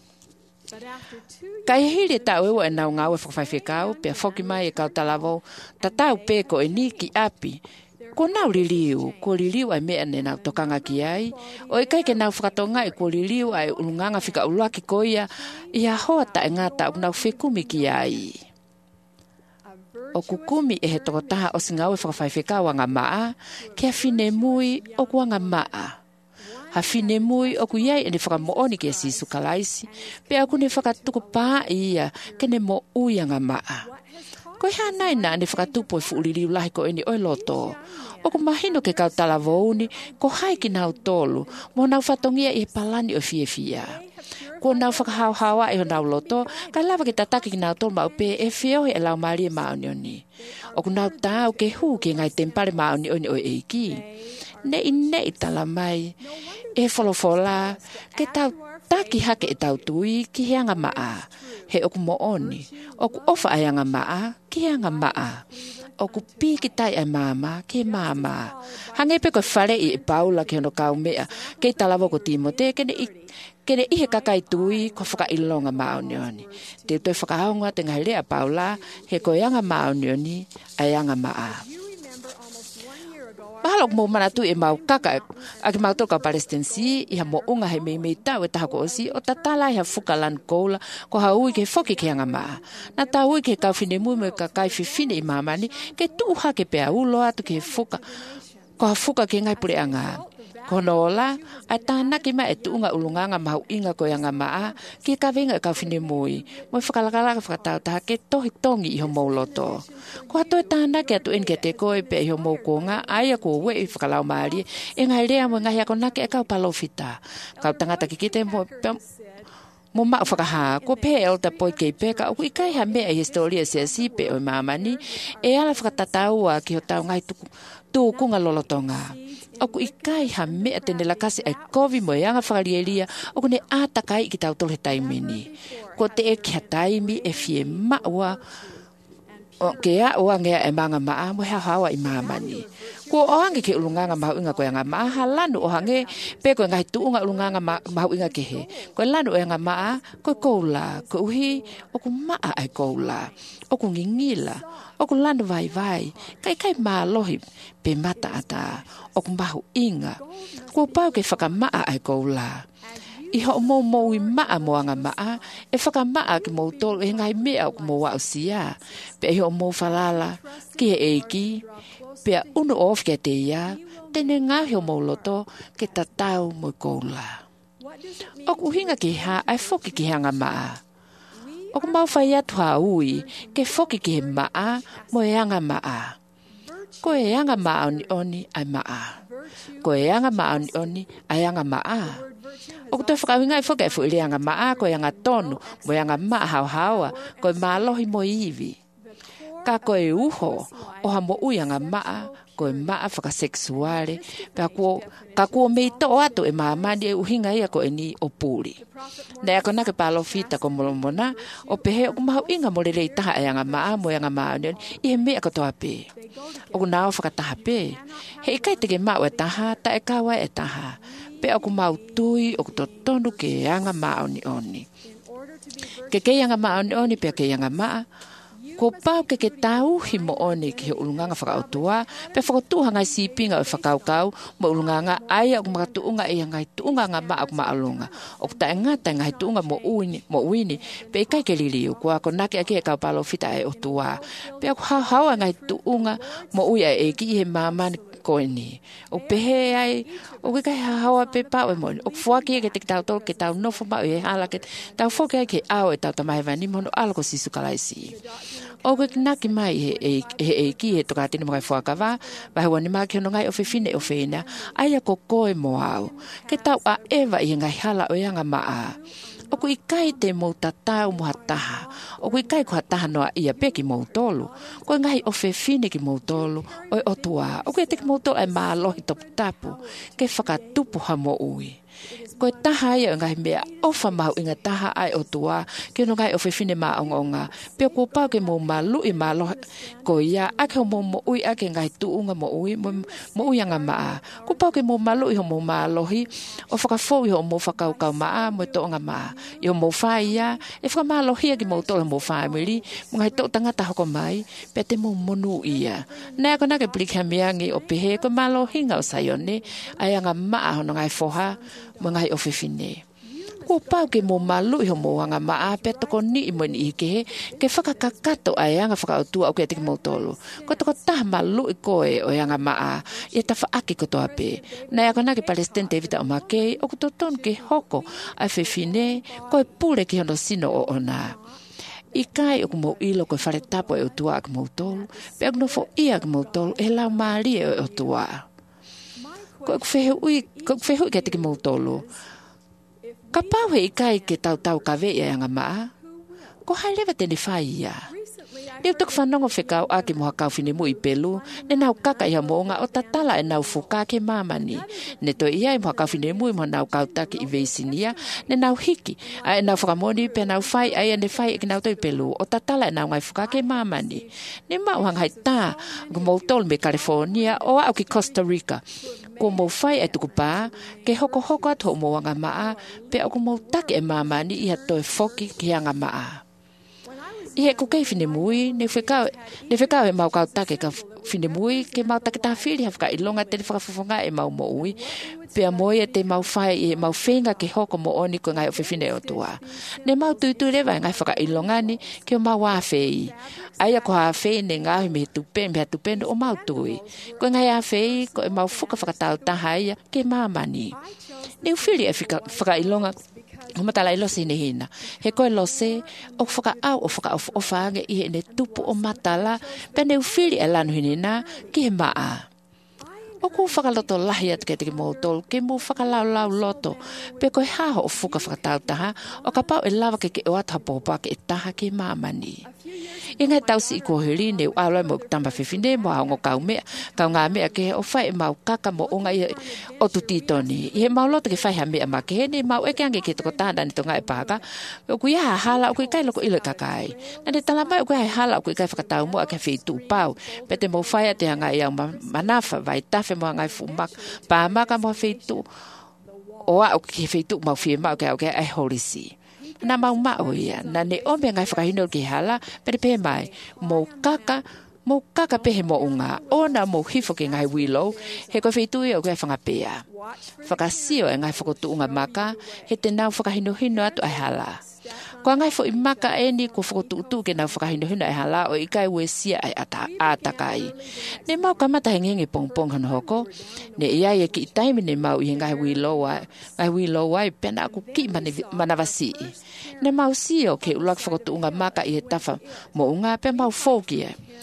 Kai hiri tau ewa e nau ngau e whakawhaiwhekau, pia whoki mai e kautalawo, ta tau pe ko e ni ki api. Ko nau liliu, ko liliu ai mea ne nau tokanga ki ai, o e kai ke nau whakatonga e ko liliu ai ulunganga whika uluaki ko ia, ia hoa ta e ngata o nau whekumi ki ai. O kukumi e he toko taha o singau e whakawhaiwhekau a ngā maa, kia whine mui o kua ngā maa. Ha whine mui o kuyai e ne whakamooni ki a sisu kalaisi, pe aku ne whakatuko pā ia ke ne mo uia ngā maa. Ko hea naina ne whakatupo e fuuririu lahi ko eni oi loto. O ko mahino ke kautala vouni, ko hai ki nau tolu, mo nau whatongia i he palani o fia. Ko nau whakahauhawa e ho nau loto, ka lava ki tataki ki nau tolu mau pe e whiohe e lau maari e maunioni. O ko nau tau ke hu ke ngai tempare mauni oni o eiki. Nei tala mai, e wholofola, ke tau taki hake e tau tui ki heanga maa. He oku mooni, oku ofa ayanga maa, ki heanga maa. Oku piki tai ai mama, ke mama. Hangepe ko whare i e paula ke hono kau mea, ke talawo ko Timote, kene ihe kakai tui ko whakailonga maunioni. Te toi whakahaunga te ngai lea paula, he ko eanga maunioni, ayanga maa. Mahalok mo manatu e mau kaka a ki mau toka Palestinsi iha mo unga he mei tau e taha ko osi o tatala iha fukalan koula ko haui ke foki ke anga maa. Na taui ke kau whine mui me ka kai whiwhine i mamani ke tuha ke pea ulo atu ke fuka ko ha fuka ke ngai pure anga. Ko nola, ai tāna ki ma e tuunga ulunganga mahu inga ko anga maa ki ka venga e kau whine mui. Mo whakalakala whakatau taha ke tohi tongi iho mauloto. Ko hato e tāna ke atu enke te koe pe iho mau konga, aia ko ue i whakalau maari, e ngai rea mo ngahi ako nake e kau palofita. Kau tangata ki kite mo maa whakaha, ko pe e alta poi kei peka, o ikai ha mea i historia se sipe o mamani, e ala whakatataua ki ho tau ngai tukunga lolotonga. Oku ikai ha mea tene lakasi ai kovi mo eanga whakarielia, oku ne ātakai ki tau tole taimini. Ko te e kia taimi e fie maua, o ke a oa ngea e manga maa mo hea hawa i mamani. Ko ohange ke ulunganga mahu inga ko anga maa, ha lanu ohange pe ko ngai tuunga ulunganga mahu inga ke he. Ko lanu o anga maa, ko koula, ko uhi, oku maa ai koula, oku ngingila, oku lanu vai, kai maa lohi pe mata ata, oku mahu inga, ko pau ke whakamaa ai koula. Iho mo i maa moanga maa, e whakamaa ki mou tolu e ngai mea o mo wau sia. Pe iho mo falala, ki he eiki, pe unu of ke te ia, tene ngahi o mou loto, ke tatau mo koula. Oku hinga ki ha, ai foki ki hanga maa. Oku mau whai atu haui, ke foki ki he maa, mo e anga maa. Ko e anga maa oni ai maa. Ko e anga maa oni ai anga maa. O ko te whakawinga i whaka e fuile anga maa, ko e anga tonu, mo e anga maa hauhaua, ko e maa lohi mo iwi. Ka ko e uho, o ha mo ui anga maa, ko e maa whakaseksuale, ka kua mei to atu e maa mani e uhinga ia ko e ni o pūri. Nei ako nake palo fita ko molomona, o pehe o mahu inga mo lelei taha e anga maa, mo e anga maa nion, i he mea ko toa pe. O ku nao whakataha pe. He ikai teke maa e taha, ta e kawa e taha. pe aku mau tui o to tonu ke anga maoni oni. Ke anga maoni oni pe ke anga maa. Ko pau ke tau hi mo oni ke ulunganga whakautua, pe whakautua ngai sipinga o whakaukau, mo ulunganga ai aku makatuunga e ngai tuunga nga maa aku maalunga. O ta ngata ngai tuunga mo uini, pe kai ke lili ko ako nake ake ka palo fita e otua. Pe aku hawa ngai tuunga mo uia e ki he mama koini. O pehe ai, o ke kai hawa pe pau e mo. O fuaki ke te tau tol ke tau no fuma e hala ke tau foke ke au e tau tamai vani mono alko sisu kalaisi. O ke naki mai he ki he toka tini mga whakawā, wahe wani maa kio ngai o whiwhine o whina, ai a koe mo au, ke tau a ewa i ngai hala o yanga maa. O ku ikai te mou tatau mo hataha, o ku ikai ko hataha noa ia peki mou tolu, ko ngai o whiwhine ki mou tolu, o e otua, o ku e te ki mou tolu ai maa lohi topu tapu, ke whakatupu ha mo ui. Ko taha ia ngai mea ofa mau inga taha ai o tua ke no ngai o whiwhine maongonga pe ko pau ke mo malu I malo ko ia ake mo ui ake ngai tuunga mo ui anga maa ko pau ke mo malu I mo malohi o whakafou I mo whakaukau maa mo toonga maa I mo whaia e whakamalohi ake mo tola mo family mo ngai to tangata hoko mai pe te mo monu ia na ko na ke plika meangi o pehe ko malohi ngau sayone ai anga maa no ngai foha mga ofifine. Ko pau ke mo malu I mo anga maa pe toko ni I mo ni ke whakakakato ai anga whakautua o ke te mo tolu. Ko toko tah malu I koe o anga maa I ta whaaki ko toa pe. Na ako na ke Palestine David o makei o ko toton ke hoko ai fifine koe pule ki hono sino o ona. I kai o mo ilo ko whare tapo e o tua ki mo tolu. Pe no fo ia ki mo tolu e lau maari e o tua. Ko whehui ke te ki mo tolu. Ka pau he ikai ke tau ka vei anga maa. Ko hai lewa tene whai ia. Leo tuk whanongo whekau a ki moha kau whine mui pelu. Ne nau kaka iha moonga o tatala e nau whuka ke mamani. Ne to ia I moha kau whine mui moha nau kau taki I veisinia. Ne nau hiki. A e nau whakamoni pe nau whai ai ane whai e ki nau toi pelu. O tatala e nau ngai whuka ke mamani. Ne mau hangai tā. Ko mau tolu me California o au ki Costa Rica. Ko mo whai e tuku pā, ke hoko ato mo anga maa, pe ako mo take e mamani I toi foki ki anga maa. I he kukei whine mui, ne whekau e mau kau take ka whine mui, ke mau take tā whiri hawhaka I longa te whakafufunga e mau mo ui, pe a moi e te mau whai e mau whenga ke hoko mo oni ko ngai o whiwhine o tua. Ne mau tuitu rewa e ngai whaka I longani, ke o mau wāwhei. Ai a ko hawhei ne ngahi me tupen o mau tui. Ko ngai hawhei, ko e mau whuka whakatau tahai ke mamani. Ne uwhiri e whaka I longa, Humatala I lose ne hina. He koe lose, o whaka au o whaka o whaange I he ne tupu o matala, pe ne uwhiri e lanu hinina ki he maa. O ko whakaloto lahi atu ke te mo tolu, ke mo whakalau loto, pe koe haho o whuka whakatau taha, o ka pau e lawa ke o ata popa ke e taha ke mamani. I ngai tausi I kohiri ne aloi mo tamba whiwhine mo haongo kau ngā mea ke o whai e mau kaka mo o ngai o tu titoni. I he mau loto ke whai ha mea ma ke he ne mau eke ange ke toko tāna ni to ngai pāka. O kui ha hala o kui kai loko ilo kakai. Na ne talamai o kui hala o kui kai whakatau mo a ke whitu pau. Pe te mo whai a te hanga I au manafa vai tafe mo ngai fumak. Pāmaka mo whitu. O a o ke whitu mau whie mau ke au ke ai holisi. Na mau mao ia, na ne ome ngai whakahino ki hala, pere pe mai, mo kaka pehe mo unga, o na mo hifo ki ngai wilo, he koe whitui o kai whangapea. Whakasio e ngai whakotu unga maka, he te nau whakahino hino atu ai hala. Ko ngai fo I maka e ni ko whakotu utu ke nau whakahino hino ai hala, o I kai wesia ai atakai. Ne mau kamata hengenge pongpong hano hoko, ne ia e ki taimi ne mau I ngai wilo wai, pena aku ki manavasi. Ne mau sio ke ulak whakotu unga maka I he tafa mo unga, pe mau fōki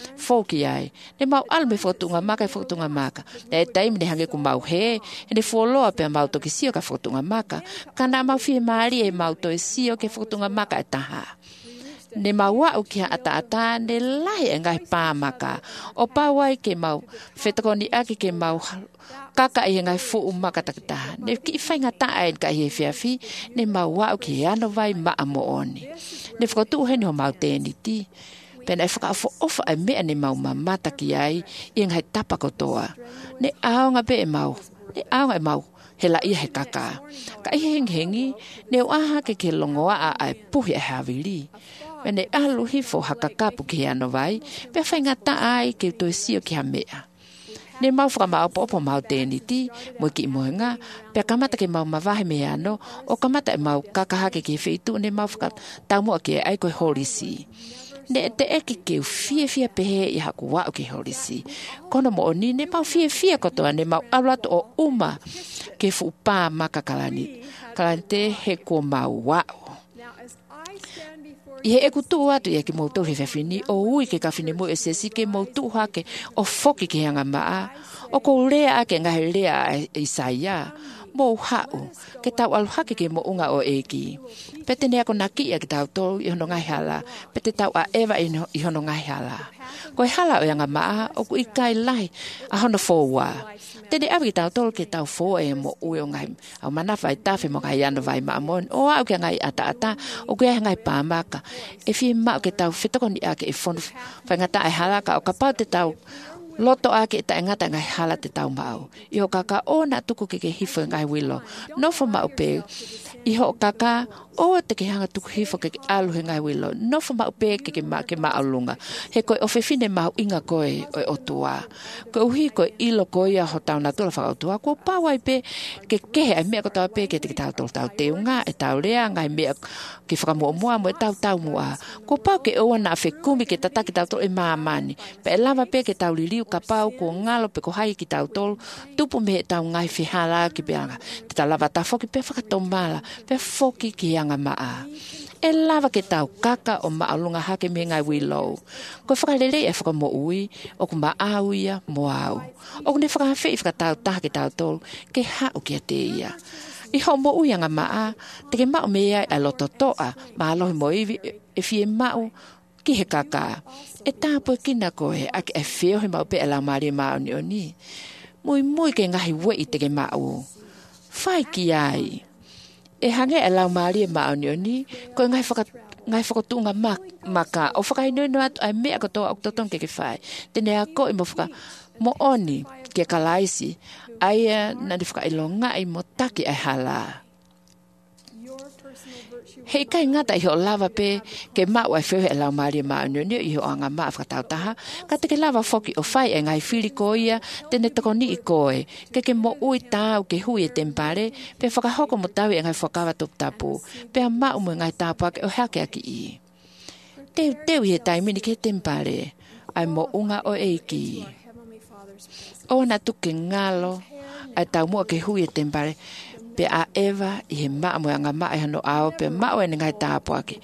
ai. Ne mau alme whakotu unga maka whakotu unga maka. Ne taimi ne hange ku mau he, ne wholoa pe mau toki sio ka whakotu unga maka, kana mau whie maari e mau to sio ke whakotu unga maka e taha. Ne mau wau ki ata ne lai e ngai pāmaka. O pāwai ke mau whetakoni aki ke mau kaka I ngai fu maka takitaha. Ne ki whainga tae ka I he whiawhi, ne mau wau ki ano vai maa mo oni. Ne whakatu heni ho mau tēni ti. Pena e whakaafo ofa ai mea ne mau mamata ki ai I ngai tapa kotoa. Ne aonga be e mau. Ne aonga e mau. he la ia he kaka. Ka i hengi ne o aha ke longoa a puhi e havili. Mene alu hifo hakakapu ki ano vai, pe whaingata ai ke toi sio ki hamea. Ne mau whakamau popo mau tēni ti, mo ki moenga, pe kamata ke mau mawahe me ano, o kamata e mau kakahake ki whitu, ne mau whakatau mua ki ai koe horisi. Ne te eki ke fia pehe i haku wau ki horisi. Kono mo ni ne mau fia kotoa, ne mau aulato o uma ke fupa makakalani. Kalani te he ko mau wau. I he kutu atu i ke mautou he whawhini, o ui ke kawhine mo e sesi ke mautou hake o foki ke hanga maa, o ko rea ake ngahe rea Isaia, mo hau, ke tau alu hake ke mo unga o eki. Pete ne ako naki a ke tau tolu i hono ngai hala, pete tau a ewa i hono ngai hala. Koe hala o hanga maa, o ku i kai lai a hono fōua. Tene awi ki tau tolu ke tau fōa e mo ue o ngai, au mana whai tawhi mo ngai anu vai maa mon, o au ke ngai ata, o kuia ngai pāmaka, e fi maa ke tau whetoko ni ake e whonu whaingata ai halaka, o ka pau te tau loto ake ta ngata ngai hala te tau mau. Iho kaka o na tuku ke hifo ngai wilo, no fo mau pe, iho kaka o te ke hanga tuku hifo ke alu ngai wilo, no fo mau pe ke ma alunga. He koe o whewhine mau inga koe o otua. Koe uhi koe ilo koe a ho tau na tula whakautua, ko pawai pe ke kehe ai mea ko tau pe ke te tau tolu tau teunga, e tau rea ngai mea ke whakamua mo e tau mua. Ko pau ke oa na whekumi ke tataki tau tolu e maamani, pe e lava pe ke tau liliu ka pau ko ngalo pe ko hai ki tau tolu, tupu me tau ngai whihala ki peanga. Te tau lava ta foki pe whakatomala, pe foki ki anga maa. E lava ke tau kaka o maalunga hake me ngai wilo. Ko whakalele e whakamo ui, o ku maauia mo au. O ku ne whakawhi i whakatau taha ki tau tolu, ke hau ki a te ia. I ho mo ui anga maa, te ke mau mea e loto toa, ma alohi mo iwi e fie mau, ki he kaka. E tāpua kina koe, ake e whio he mau pe e lau maari mau ni o ni. Mui ke ngahi wei te ke mau. Whai ki ai. E hange e lau maari mau ni o ni, koe ngai whakatunga maka, o whakainoi atu ai mea katoa o totong ke whai. Tene a koe mo mo oni ke kalaisi, ai nani whakailonga i mo taki ai hala. Hei kai ngata i ho lava pe ke mau ai whio he lau maari mau ni i ho anga maa whakatau taha, ka te ke lava foki o whai e ngai whiri ko ia, tene tako ni i koe, ke mo ui tau ke hui e tempare, pe whakahoko mo tau e ngai whakawa top tapu, pe a mau mo ngai tapu ake o hake aki i. Teu i he taimini ke tempare, ai mo unga o eiki. O na tuke ngalo, ai tau mua ke hui e tempare, pe a ewa i he maa mo anga maa e hano ao, pe maa e ngai tapu ake.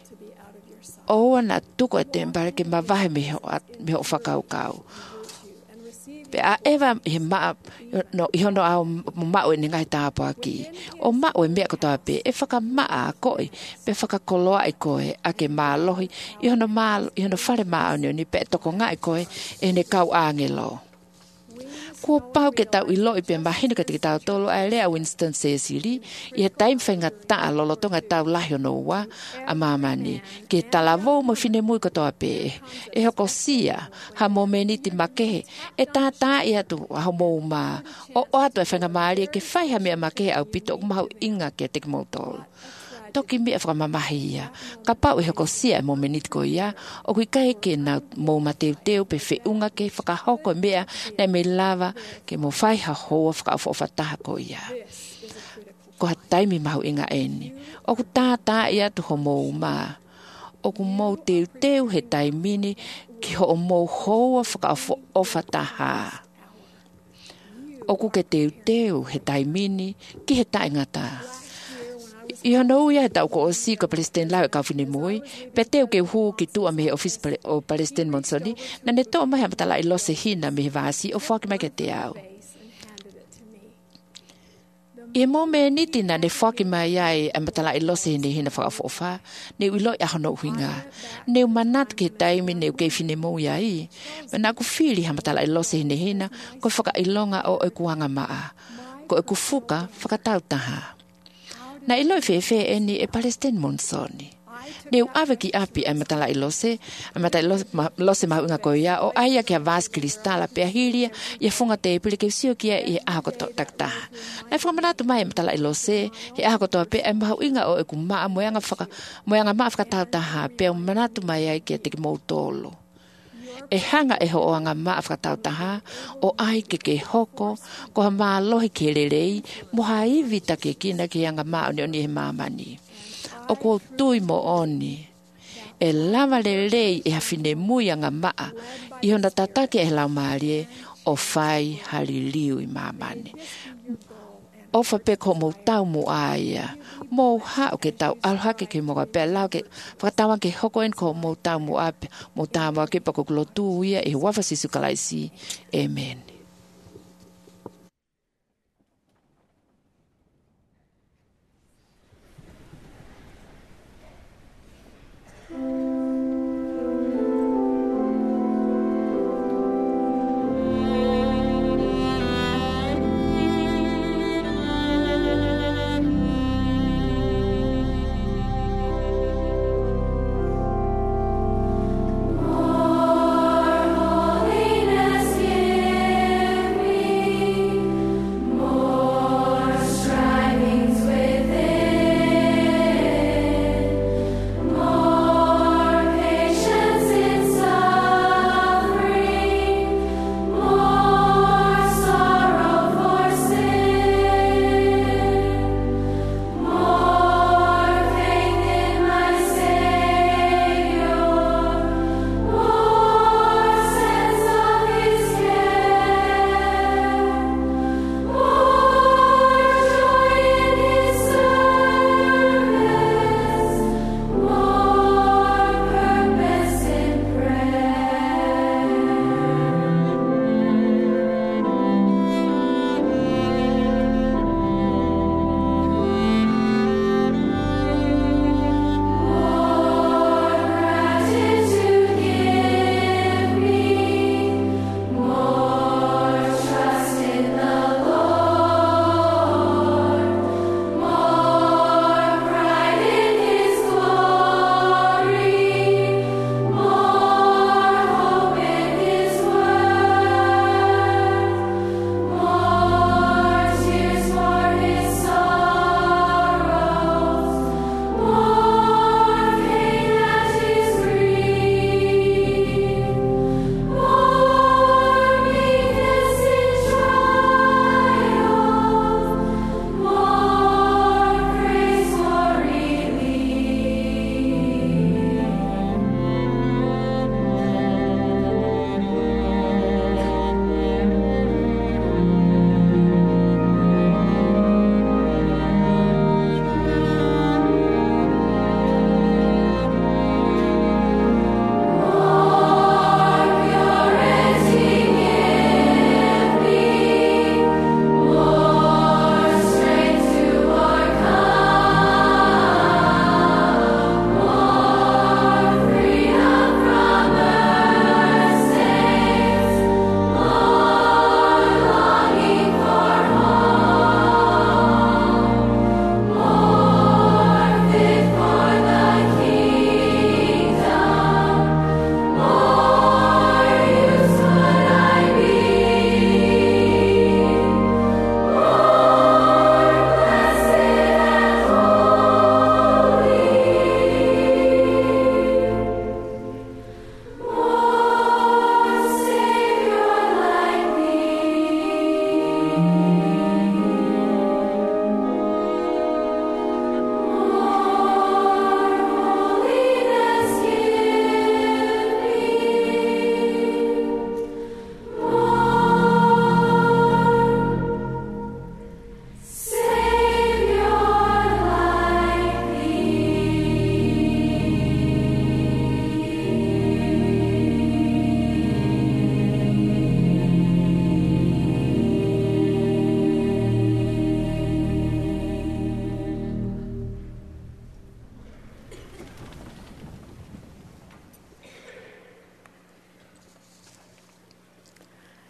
O na tuko e tempare ke mawahe me ho whakaukau. Pe a ewa i he maa no i hono ao mo maa e ngai tapu ake. O maa e mea kotoa pe e whaka maa a koe, pe whakakoloa i koe ake maa lohi, i hono whare maa ni pe toko ngai koe e ne kau angelo. Kua pau ke tau i loi pe mahina ka te tau tolo ai lea Winston Cecily i he taim whainga taa lolotonga tau lahi ono ua a mamani ke talavou mo whine mui katoa pe e hoko sia ha mo meniti makehe e tātā i atu a homo uma o atu e whainga maari ke whaiha mea makehe au pito o mahu inga ke te kimoutolo. Toki mea whakamamahi ia. Ka pau e hoko sia e mo meniti ko ia, o kui kai ke na mou mateu pe whiunga ke whakahoko mea na me lava ke mo whaiha hoa whakawhawhataha ko ia. Ko ha taimi mahu inga eni. O ku tātā ia tu ho mou maa. O ku mou teu he taimini ki ho o mou hoa whakawhawhataha. O ku ke teu he taimini ki he taingata. I hono ia he tau ko o si ko Palestine lau e kawhine mui, pe teo ke hu ki tua me he office o Palestine Monsoni, na ne tō mahi amatala i lose hina me he vasi o whaki mai ke te au. I mo me niti na ne whaki mai ai amatala i lose hina whakafofa, ne uiloi a hono uhinga. Ne manat ke taimi ne ke whine mui ai, me na ku whiri amatala i lose hina, ko whakailonga o e kuanga maa, ko e ku fuka whakatau taha. Na iloi whewhe eni e Palestine Monsoni. Neu ave ki api e matala I lose, lose maunga ko ia o aia kia vas kristala pe hilia ia funga te pili ke sio kia I ako to takta. Na whamanatu mai matala I lose, he ako to pe e mahu inga o e ku maa moyanga maa whakatautaha pe o manatu mai ai kia te ki mautolo. E hanga e ho o anga maa whakatautaha o ai ke hoko ko ha maa lohi ke lerei mo haivi ta ke kina ki anga maa oni he maamani. O ko tui mo oni. E lava lelei e hawhine mui anga maa I hona tatake e lau maarie o whai haliliu I maamani. O whape ko mo tau mo aia. Mo hao ke tau alhake ke mo ka pe lau ke whakatawa ke hoko en ko mo tau mo ape mo tau mo ke pako klotu ia e wafa sisu kalaisi. Amen. Holiness, yeah.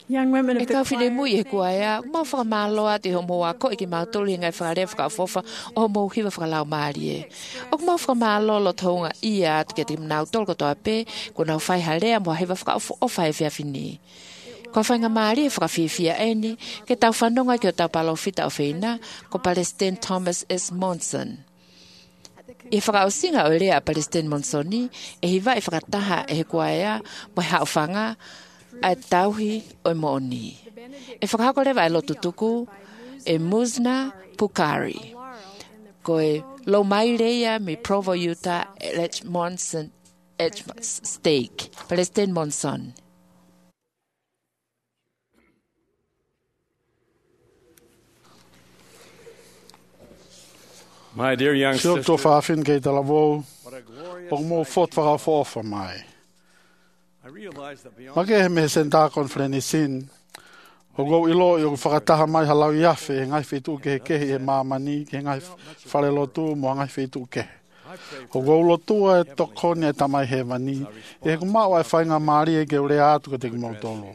Young women E of the kau whine choir mui e kua ea, mau whakamaloa te ho moa ko i ki mautoli ngai whakarea whakafofa o mou hiwa whakalau maari e. O mau whakamalo lo taunga ia at ke te mnau tolko toa pe, ko nau whai harea moa hiwa whakafo o whai whia whini. Ko whainga maari e whakawhiwhia eni, ke tau whanonga ki o tau palofita o whina, ko Palestine Thomas S. Monson. I whakausinga o lea Palestine Monsoni, e hiwa i whakataha e he kua ea, mo hao whanga, a tauhi o mooni. E whakahakorewa e lotu tuku, e Muzna Pukari. Ko e lo mai rea me Provo, Utah, Monson, Steak, Palestine Monson. My dear young Siop tō sister, whaafin kei tala wō, what a glorious o mō whot whakawhawha mai. I realize that beyond Make he me senta konfreni sin, o gau ilo i o whakataha mai halau i awhi e ngai whetu ke he kehi e māmani ke ngai whare lotu mo ngai whetu ke. O gau lotua e tokoni e tamai he mani, e he kumawa e whainga maari e ke ure atu ke te kumautolo.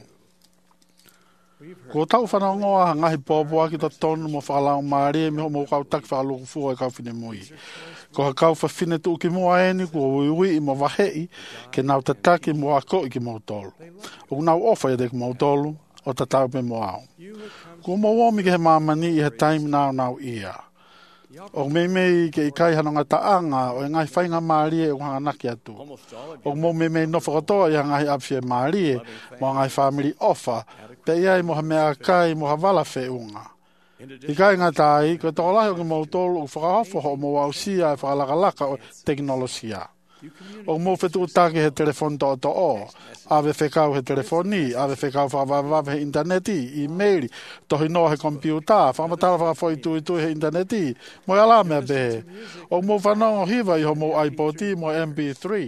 Ko tau whanongoa ngahi pōpua ki ta tonu mo whakalau maari e miho mo kau tak whakaluku fua e kau whine mui. Ko ha kau whawhine tu ki mua eni ko ui i mo wahei ke nau tataki mo ako i ki mautolo. O nau ofa e te ki mautolo o ta tau pe mo au. Ko mo womi ke he mamani i he taimi nau ia. O mei ke i kai hanonga taanga o e ngai whainga maari e o hanganaki atu. O mo mei no whakatoa i ngai apsi e maari e mo ngai family ofa pe ia i moha mea kai moha wala whiunga. I kai ngā tai, ko tō lahi o ki mautolo o whakahofo ho mo ausia e whakalakalaka o teknolosia. O mo whetu take he telefon to o, ave whekau he telefoni, ave whekau whakawawave he interneti, e-maili, tohi noa he kompiuta, whamatara whakafoi tui he interneti, mo ala mea behe. O mo whanongo hiwa i ho mo iPod, mo MP3.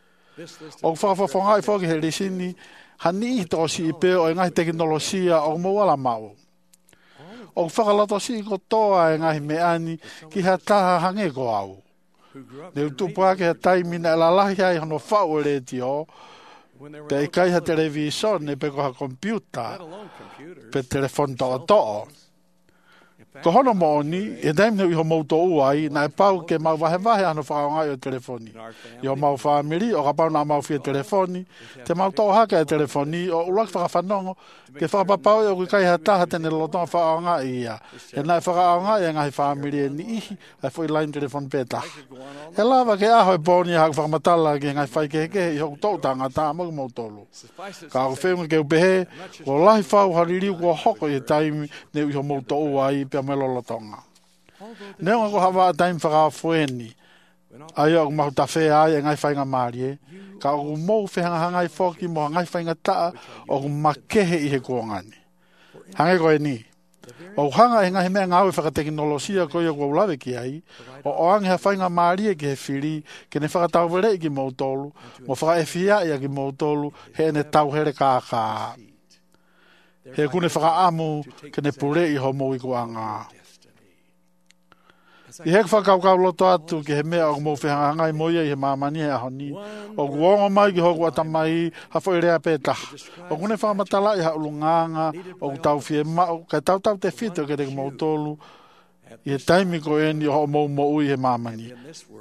O whakawhawhonga i whoki he risini, hani i tō si i peo e ngahi teknolosia o mo wala mau. O whakaloto si i kotoa e ngahi meani ki ha taha hange ko au. Neu tupua ki ha taimina e lalahi ai hono whau e reti o, pe i kai ha televison e pe ko ha kompiuta, pe telefon to'o. Ko hono mo ni, e daimneu i ho mauto uai, na e pau ke mau wahe ano whakaongai o telefoni. I ho mau whamiri, o ka pau na mau fia telefoni, te mau tō haka e telefoni, o ulak whakawhanongo, ke whakapapau e o ki kai ha taha tene lotonga whakaongai ia. E nai whakaongai e ngahi whamiri e ni ihi, ai fwoi line telefon peta. E lava ke aho e pōni haka whakamatala ke ngai whai kehe i ho tōtanga tā mau mautolo. Ka ako whenga ke upehe, o lahi whau haririu kua hoko i taimi, neu i ho mauto uai, pia melolotonga. Neo ko hawa taim whakafueni. Ai o mahu ta whea ai e ngai whainga maari e. Ka o mou whehanga hangai whoki mo ngai whainga taa o makehe i he kuangani. Hangai koe ni. O hanga e ngai mea ngau e whakateknolosia koe o ulawe ki ai. O angi ha whainga maari e ki he whiri ke ne whakatauwere i ki mautolu. Mo whakaewhia i a ki mautolu he ne tauhere kākā. He kune whakaamu ke ne pure i ho mou i kuanga. I hek whakaukau loto atu ki he mea o mou whihanga ngai moia i he mamani e ahoni. O kuongo mai ki hoku atamai hafo i rea pētaha. O kune whakamatala i haulunganga o tau whie mau. Kai tau te whito ke te mautolu i he taimi ko eni o mou mou i he mamani.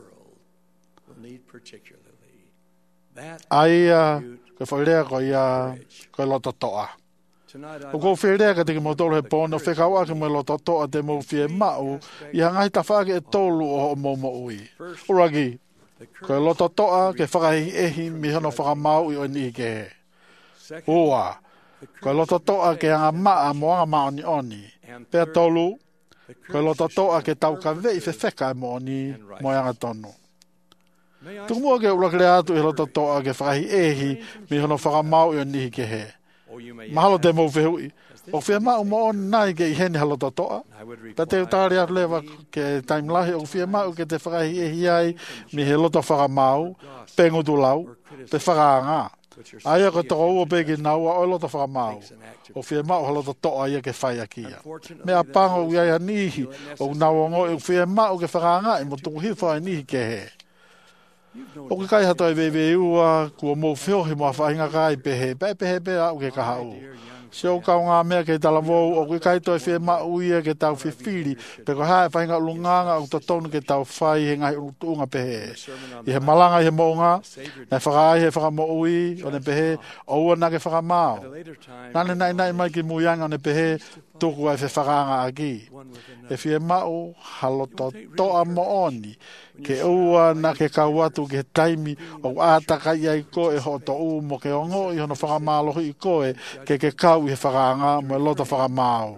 Aia, ka whairea ko ia, ko loto toa. O ko wherea ka te ki mautolo he pōna, whekau ake mo loto toa te mou whie mau, i hangai ta whaake e tolu o mou mou ui. Uragi, ko loto toa ke whakahi ehi mi hono whakamau i o ni ke he. Ua, ko loto toa ke anga maa mo anga maa ni oni. Pea tolu, ko loto toa ke tau ka vei whewheka e mo oni mo anga tonu. Tukumua ke urakere atu i loto toa ke whakahi ehi mi hono whakamau i o ni ke he. Mahalo te mou whehui. O whia mau mo on nai ke i hene halo totoa. Pa te utare atu lewa ke taimlahi o whia mau ke te whakahi e hiai mi he loto whakamau, pengutu lau, te whakaanga. Aia ko toko ua pe ki naua o loto whakamau. O whia mau halo totoa ia ke whai akia. Mea pango uiai anihi o naua ngoi o whia mau ke whakaanga i mo tuku hiwha anihi ke he. O ke kai hato e veve ua, kua mō whiohi mua whainga kai pehe pe au ke kahau. Se o kau ngā mea ke talavou, o ke kai toi whi ma uia ke tau whiwhiri, pe ko hae whainga ulunganga o tatonu ke tau whai he ngai unga pehe. I he malanga i he mounga, nei whakai he whakamo ui, o ne pehe, o ua na ke whakamao. Nane nai mai ki muianga o ne pehe, tuku ai whi whakanga aki. E whi e mau, haloto toa mo oni, ke ua na ke kauatu ke taimi o ātaka i ai koe ho to u mo ke ongo i hono whakamalohi i koe ke kau i he whakaanga mo e loto whakamao.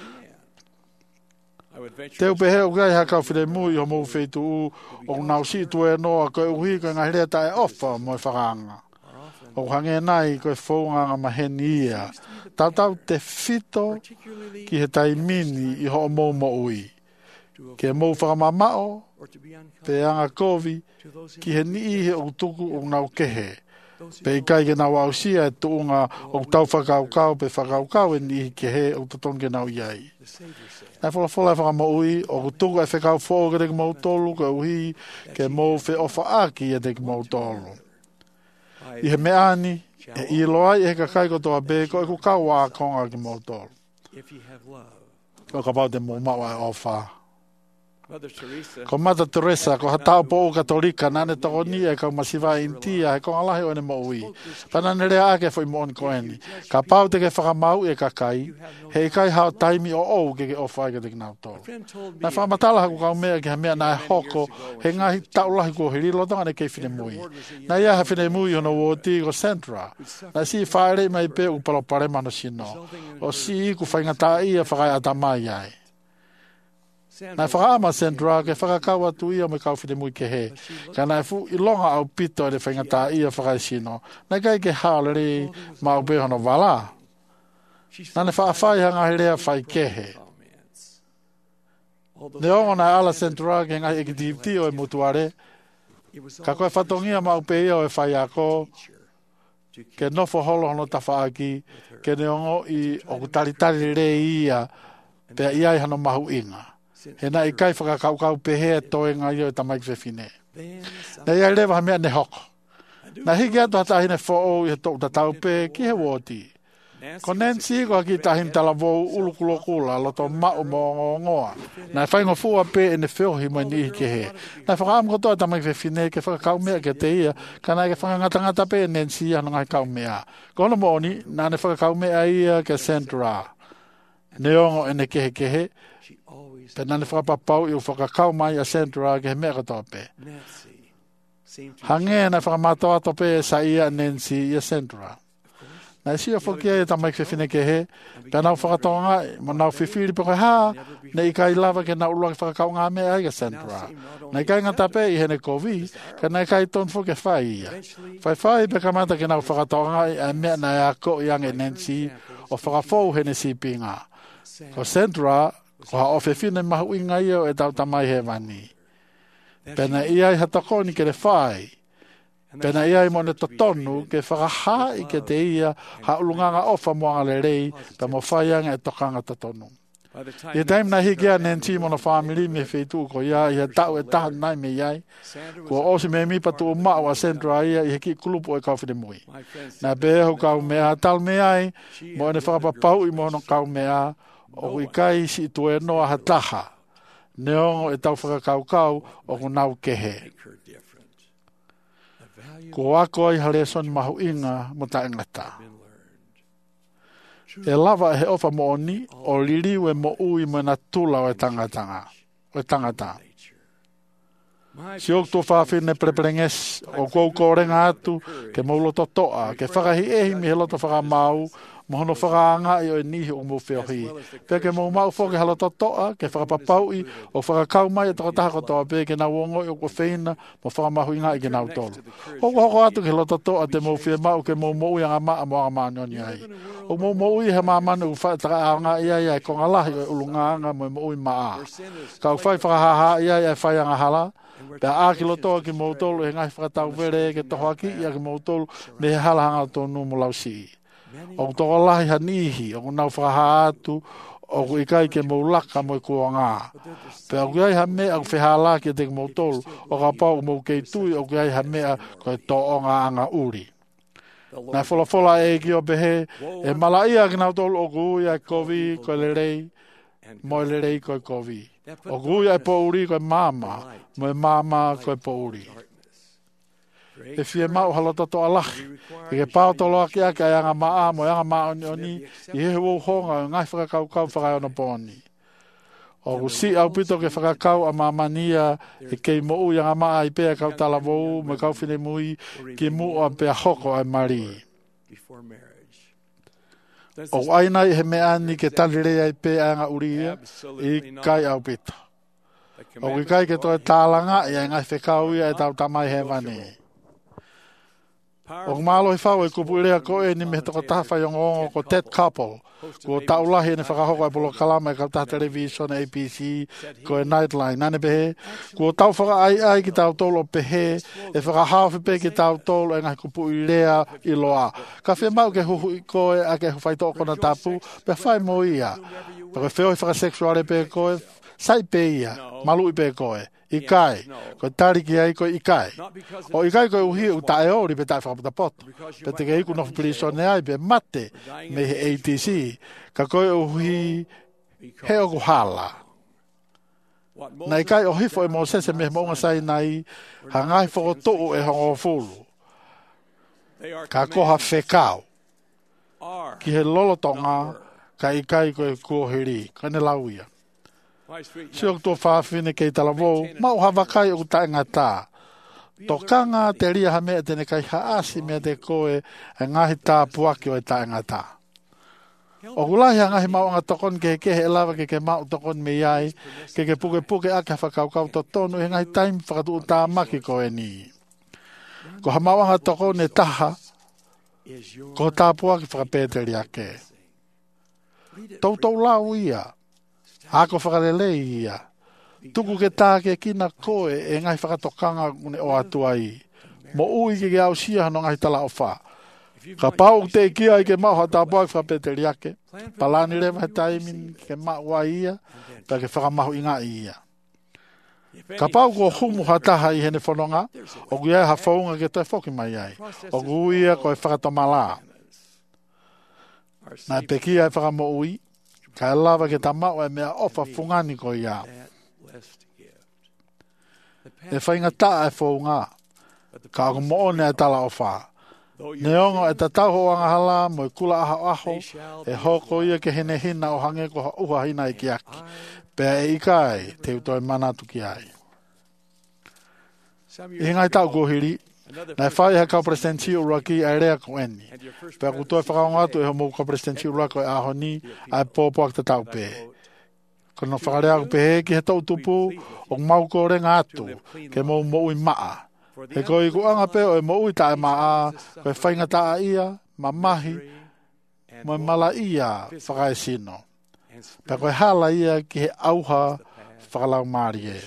Teu pehe o gai hakau whire mui o mou wheitu u o nau si tu e noa koe uhi koe ngā hirea tae ofa mo e whakaanga. O hange nai koe whaunganga maheni ia. Tautau te whito ki he taimini i ho mou mo ui. Ke mou whakamamao, pe anga kovi, ki he nii he o tuku o nau kehe. Pe i kai ke nau ausia e tuunga o tau whakaukau, pe whakaukau e nii ke he o taton ke nau iai. Nai whalafola e whakamaui, o tuku e whakau fōo ke teki mau tolu, ke uhi ke mou whi ofa aki e teki mau tolu. I he meani, e i loai e ka kai kotoa be, ko e ku kau a konga ki mau tolu. Ko ka pau te mou maua e ofa. Ko Mother Teresa, ko hatau po o katolika, nane toko ni e kau masiwa intia, e konga lahi o ne mo ui. Panane rea ake fo i mo oni koeni. Ka pau te ke whakamau e ka kai, he i kai hao taimi o ou ke ofa ke te kinau tolu. Nai whakamatala haku kau mea ke ha mea nai hoko, he ngahi taulahi ko hiri lotonga ne kei whine mui. Nai ia ha whine mui hono woti ko Centra. Nai si whaere mai pe u palo pare mano sino. O si i ku whaingata ia whakai atamai ai. Nai whakaama Centra ke whakakau atu ia me kau whine mui ke he. Ka nai fu i longa au pito e whaingata ia whakai sino. Nai kai ke haole ma upe hono wala. Nane whaafai hanga hirea whai kehe. Ne ongo nai ala Centra ke ngai ekitiviti o e mutuare. Ka koe whatongia ma upe ia o e whai ako. Ke nofo holo hono tawhaaki. Ke ne ongo i o kutaritari re ia. Pea iai hano mahu inga. He na i kai whakakaukau pehe toe ngai o e tamai ki whine. Na iai rewa mea ne hoko. Na hiki atu hatahine fōo i he tō tatau pe ki he wōti. Ko Nancy ko ki tahin talavou ulukulokula loto ma'u mo ngoa. Na whaingo fua pe e ne whiohi mai ni ke he. Na whakaam ko toa tamai ke whine ke whakakau mea ke te ia. Ka nai ke whakangatangata pe e Nancy anu ngai kau mea. Ko ono moni, na ne whakakau mea ia ke Centra. Neongo e ne kehe. Pe nane whakapapau i u whakakau mai a Centra ke he mea katoa pe. Hange na whakamatoa to pe sa ia Nancy i a Centra. Na si o whakia e tamai whiwhine ke he, pe nau whakatoa ngai, mo nau whiwhiri pe koe haa, ne i kai lava ke nau ulua ki whakakau ngā mea ai a Centra. Na i kai ngata pe i hene kovi, ka na i kai ton whuke whai ia. Whai pe kamata ke nau whakatoa ngai, a mea na e ako i ange Nancy, o whakafou hene si pinga. Ko Centra, ko ha o whiwhine mahu inga ia e tau tamai he wani. Pena iai hatakoni ke le whai. Pena iai mo ne totonu ke whakaha i ke te ia ha ulunganga ofa moanga le rei pa mo whaianga e tokanga totonu. I taim na hiki a Nancy mo na whamiri me whetu ko ia i ha tau e tahan nai me iai. Kua osi me mi patu o mao a Centra ia i heki kulupu e kau whine mui. Na beho kau mea tal me ai mo ne whakapapau i mo no kau mea o i kai si tu e noa hataha. Neongo e tau whakakaukau o kunau kehe. Ko ako ai hale son mahu inga mo ta ingata. E lava he ofa mo oni o liriu e mo ui mo na tula o e tangata. Si o to whawhine preperenges o kou kōrenga atu ke maulo totoa, ke whakahi ehi mi he loto whakamau, mo hono whakaanga i o e nihi o mo whiohi. Pea ke mau mau whoke hala totoa, ke whakapapau i o whakakau mai e takataha kotoa pe ke nau ongo i o ko whina mo whakamahu inga i ke nau tolu. Hoko atu ke hala totoa te mau whia mau ke mau mo ui anga maa mo anga maa nyoni ai. O mau mo ui he maa manu u whaataka anga i ai ko ngalahi o ulunga anga mo mo ui maa. Kau whai whakahaha i ai whai anga hala, pea āki lotoa ki mau tolu he ngai whakatau vere ke tohoaki i a ki mau tolu me he halahanga tonu mo lausi. O toko lahi hanihi, o nau whakaha atu, o ku ikai ke moulaka mo kua ngā. Pe au kiai ha mea au whihala ki te moutolu, o ka pau mou kei tui o kiai ha mea koe tō o ngā anga uri. Nā whola e ki o pehe, e mala ia ki nau tolu o kuia kovi koe lerei, mo lerei koe kovi. O kuia e po uri koe mama, mo e mama koe po uri. E fie mau halota to alahi. E ke pao tolo aki ake ai anga maa mo anga maa oni oni, i he wau honga o ngai whakakau whakai ona pōni. O ku si au pito ke whakakau a mamania e kei mo ui anga maa i pēa kau tala wau, mo kau whine mui, ki mu o pēa hoko ai mari. O aina i he mea ni ke talirea i pēa anga uria, i kai au pito. O ki kai ke toi tālanga i ngai whekau ia e tau tamai he vani. O malo i whau e kupu irea ko e ni me toko tawhai o ngongo ko Ted Couple, ko taulahi e ne whakahoko e polo kalama e kautaha television ABC, ko e Nightline, nane pehe, ko tau whaka ai ki tau tolo pehe, e whakahawhi pe ki tau tolo e ngai kupu irea i loa. Ka whi mau ke huhu i koe a ke huwhai toko na tapu, pe whai mo ia. Pako whio i whakasexuale pe koe, sai pe ia, malu i pe koe. Ikai, ko tariki ai ko ikai. O ikai ko uhi u tae ori pe tae whakapata poto. Pe te kei ku nofu pirisone ai pe mate me he ATC. Ka koe uhi he o kuhala. Na ikai o hifo e mo sese me mounga sai nai hangai whako tuu e hongo fulu. Ka koha whekau. Ki he lolotonga ka ikai ko e kuohiri. Kane lauia. Si o tō whāwhine kei tala wō, mau hawa kai o tae ngata. Tō kanga te ria ha mea tene kai haasi mea te koe e ngahi tā puaki o e tae ngata. O kulahi a ngahi mau anga tokon ke kehe e lawa ke mau tokon me iai, ke puke ake whakaukau to tonu e ngahi taimi whakatu o tā maki koe ni. Ko ha mau anga tokon e taha, ko tā puaki whakapēteri ake. Tau lau ia. Ako whakarele ia. Tuku ke tā ke kina koe e ngai whakatokanga une o atu ai. Mo ui ke au sia no ngai tala o wha. Ka pau te kia i ke maha tā puak whapeteri ake. Palani rewa he taimin ke maua ia. Pa ke whakamahu inga ia. Ka pau ko humu hataha i hene whanonga. O ku iai ha whaunga ke toi whoki mai ai. O ku ia ko e whakatomala. Nai pe kia e whakamo ui. Ka e lawa ke tamau e mea ofa fungani ko ia. E whainga taa e whaunga. Ka ako moone e tala ofa. Neongo e tatau ho anga hala mo e kula aho. E hoko ia ke hene hina o hange ko uha hina i ki aki. Pea e ikai te utoi manatu ki ai. I ngai tau kohiri. Nai whai he ka presidenti ura ki ai rea ko eni. Pea kutoi whakaonga atu e homo ka presidenti ura ko e ahoni ai pōpō ak te tau pē. Kono whakarea ku pē ki he tau tupu o mau ko renga atu ke mou ui maa. He ko i kuanga pē o e mou i tae maa ko e whainga taa ia, mamahi, mo e mala ia whakae sino. Pea ko e hala ia ki he auha whakalau maari e.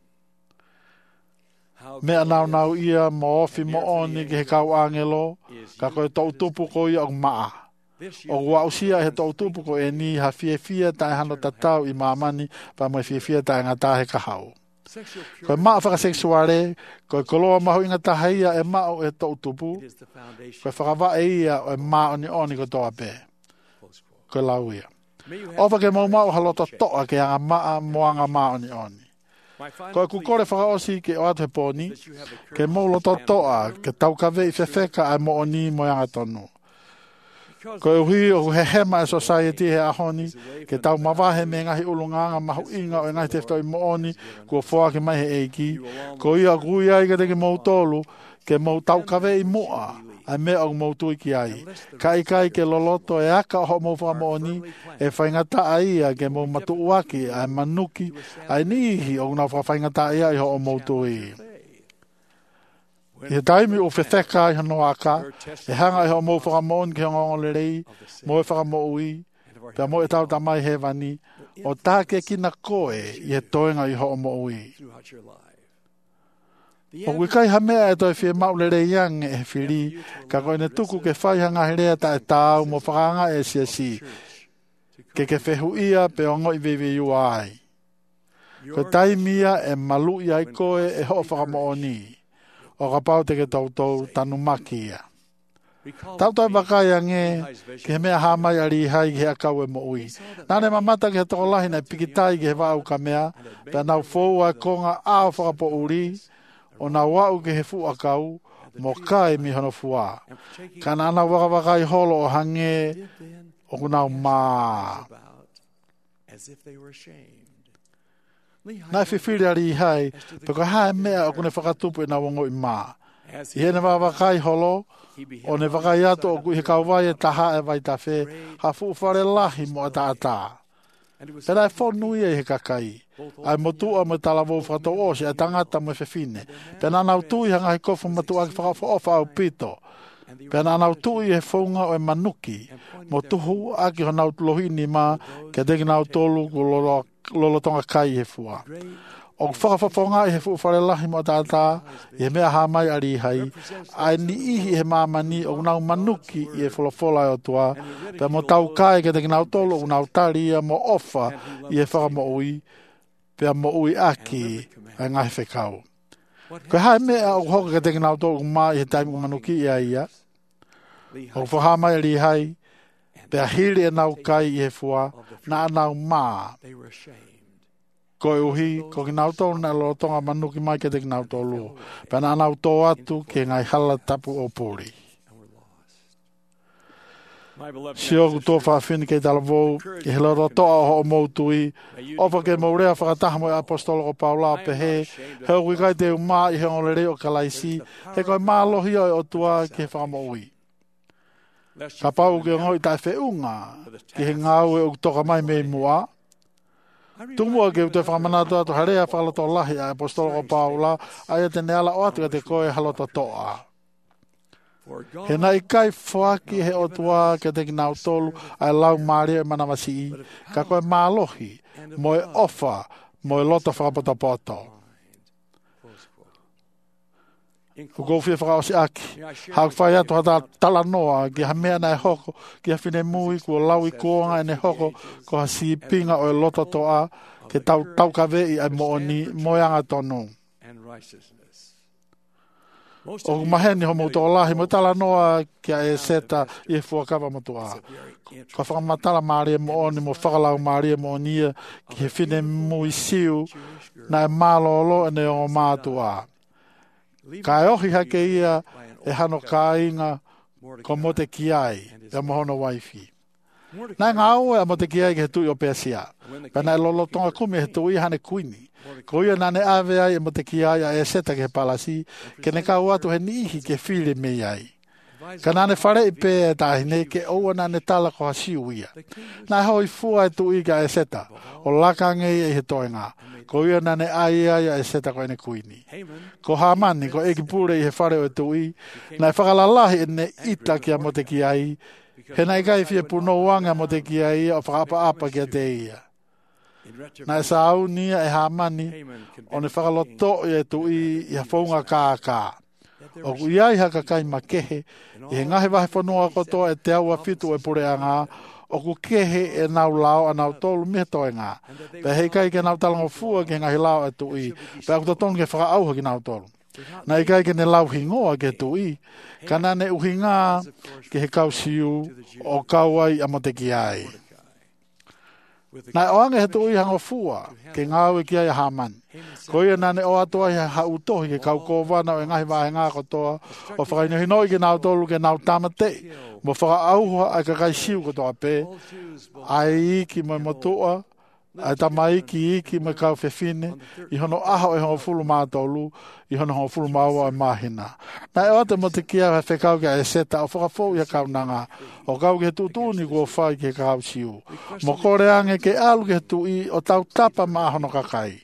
Mea nau ia mo ofi mo oni ki he kau angelo, ka koe tau tupu ko ia o maa. O wausia he tau tupu ko e ni ha fie tae hano tatau i mamani pa mo fie tae ngata he kahau. Koe maa whakaseksuare, koe koloa mahu inga tahia e mao e tau tupu, koe whakawa e ia o e maa oni ko toa pē. Koe lau ia. Ofa ke mau halota toa ke anga maa moanga maa oni. Ko ku kore whakaosi ke o atu he pōni, ke maulo toa, ke tau kawe i whewheka ai mo oni mo anga tonu. Ko e hui o he hema e society he ahoni, ke tau mawahe me ngahi ulunganga mahu inga o ngahi teftoi mo oni, kua whoa ke mai he eiki, ko ia kui ai ke teke mau tolu, ke mau tau kawe i mua, ai mea o mau tui ki ai. Kai ke loloto e aka o mau whakamooni, e whaingata ia ke mau matuuaki, ai manuki, ai nihi o ngā whaingata ia i ho o mau tui. I he taimi o whewheka i hano aka, e hanga i ho mau whakamooni ki hongo lerei, mo e whakamoui, pia mo e tau tamai he wani, o tā ke kina koe i he toenga i ho o moui. O wikai ha mea e toi whie maulere yang e whiri, ka koe ne tuku ke whai hanga herea ta e tāu mo whakanga e si. ke whehu ia pe ongo i vewe ua ai. Ko taimia e malu i ai koe e ho whakamooni, o ka pau te ke tautou tanu maki ia. Tautai wakai ange, ke he mea hamai ari hai ke akau e mo ui. Nane mamata ke he tokolahi na pikitai ke he wau ka mea, pe nau fōu ai konga ao whakapo uri, o na wau ke he fu akau, mo kai mi hono fua. Kana ana wakawakai holo o hange, o kunau maa. Nai whiwhiri ari hai, pe ko hae mea o kune whakatupu e na wongo i maa. I hene wakawakai holo, o ne wakai ato o kui he kauwai e taha e vai tawhe, ha fu whare lahi mo a taata. Pera e whonui e he kakai. Ai motua mo talawo whakato osi a tangata mo whewhine. Pena nau tui hanga he kofu matu aki whakaofa au pito. Pena nau tui he whaunga o e manuki. Mo tuhu aki ho nau lohini ma ke deki nau tolu ku lolo tonga kai he fua. O whakawhawhonga i he whare lahi mo a tata, i he mea hamai ari hai, ai ni ihi he mamani o nau manuki i he wholofola o tua, pe mo tau kai ke teki nau tolo o nau tari ia mo ofa i he whakamo ui, pe mo ui aki ai ngahi whekau. Ko hae mea o hoka ke teki nau tolo ma i he taimi o manuki ia ia, o whahamai ari hai, pe a hiri e nau kai i he fua, na anau maa. Ko uhi, ko ki nau tō na lo tonga manuki mai ke te ki nau tō lu. Pena nau tō atu ke ngai hala tapu o pōri. Sio ku tō whawhini kei tala vau, i he loro toa o mautui, ofa ke maurea whakataha mo i apostolo ko Paula pe he kui kai te umā i he ngolere o kalaisi, he koe mālohi o tua ke whakamoui. Ka pau ke ngoi tai whiunga, ki he ngau e uktoka mai mei mua, Tumua ke te whamanatu atu harea whakaloto lahi a apostolo ko Paula, ai te neala o atu te koe haloto toa. He nai kai whaki he otua ke te kinau tolu ai lau maria e manamasi i, ka koe mālohi, mo e ofa, mo e loto whakapoto. Ko gofia whakaosi aki, hau whai atu hata tala noa, ki ha mea nei hoko, ki ha whine mui, kua lau i kuonga e ne hoko, ko ha si pinga o e loto toa, ke tau ka vei ai mooni, moianga tonu. O maheni ho mouto lahi, mo tala noa ki a e seta i e fuakawa motua. Ko whakamatala maria mooni, mo whakalau maria moonia, ki he whine mui siu, na e malolo e ne o mātua. Ka e ohi hake ia e hano ka inga ko mote ki ai e mohono waifi. Nai ngā ue a mote ki ai ke he tui o Persia. Pena e lolo tonga kumi he tui hane kuini. Ko ia nane ave ai e mote ki ai a e seta ke he palasi ke ne kau atu he nihi ke while mei ai. Ka nane whare i pē e tāhine ke oua nane tala ko ha siu ia. Nai hoi fua e tui ka e seta o lakangei e he toenga. Ko ia nane ai e seta ko ene kuini. Ko Hamani, ko eki pure i he whare o e tui, nai whakalalahi e ne ita ki a mote ki ai, he nai kai fia puno wanga mote ki ai o whakapa ki a te ia. Nai sa au nia e Hamani, o ne whakaloto i e tui i a whaunga kākā. O ku iai haka kai makehe, i he ngahe wahe whanua kotoa e te aua fitu e pure anga, o ku kehe e nau lao a nau tolu mihe toe ngā. Pe hei kai ke nau talango fua ke ngahi lao e tui, pe aku tatonu ke whakaauha ki nau tolu. Nai kai ke ne lau hingoa ke tui, ka nane uhi ngā ke he kau siu o kauai a mote ki ai. Nai oange he tui hango fua, ke ngau e ki ai a Hamani. Ko ia nane o atoa i hautohi ke kau kōwana o e ngahi wahe ngā kotoa, o whakainohinoi ke nau tolu ke nau tamatei, mo whakaauha ai ka kai siu kotoa pē, ai iki mo motua, ai tamai iki mo kau whewhine, i hono aho e hono fulu mātolu, i hono fulu māua e mahina. Nai o te mo te kia he whekau ke e seta, o whakafou i a kau nanga, o kau ke tutuni kua whai ke kau siu. Mo kore ange ke alu ke tui o tau tapa ma hono kakai.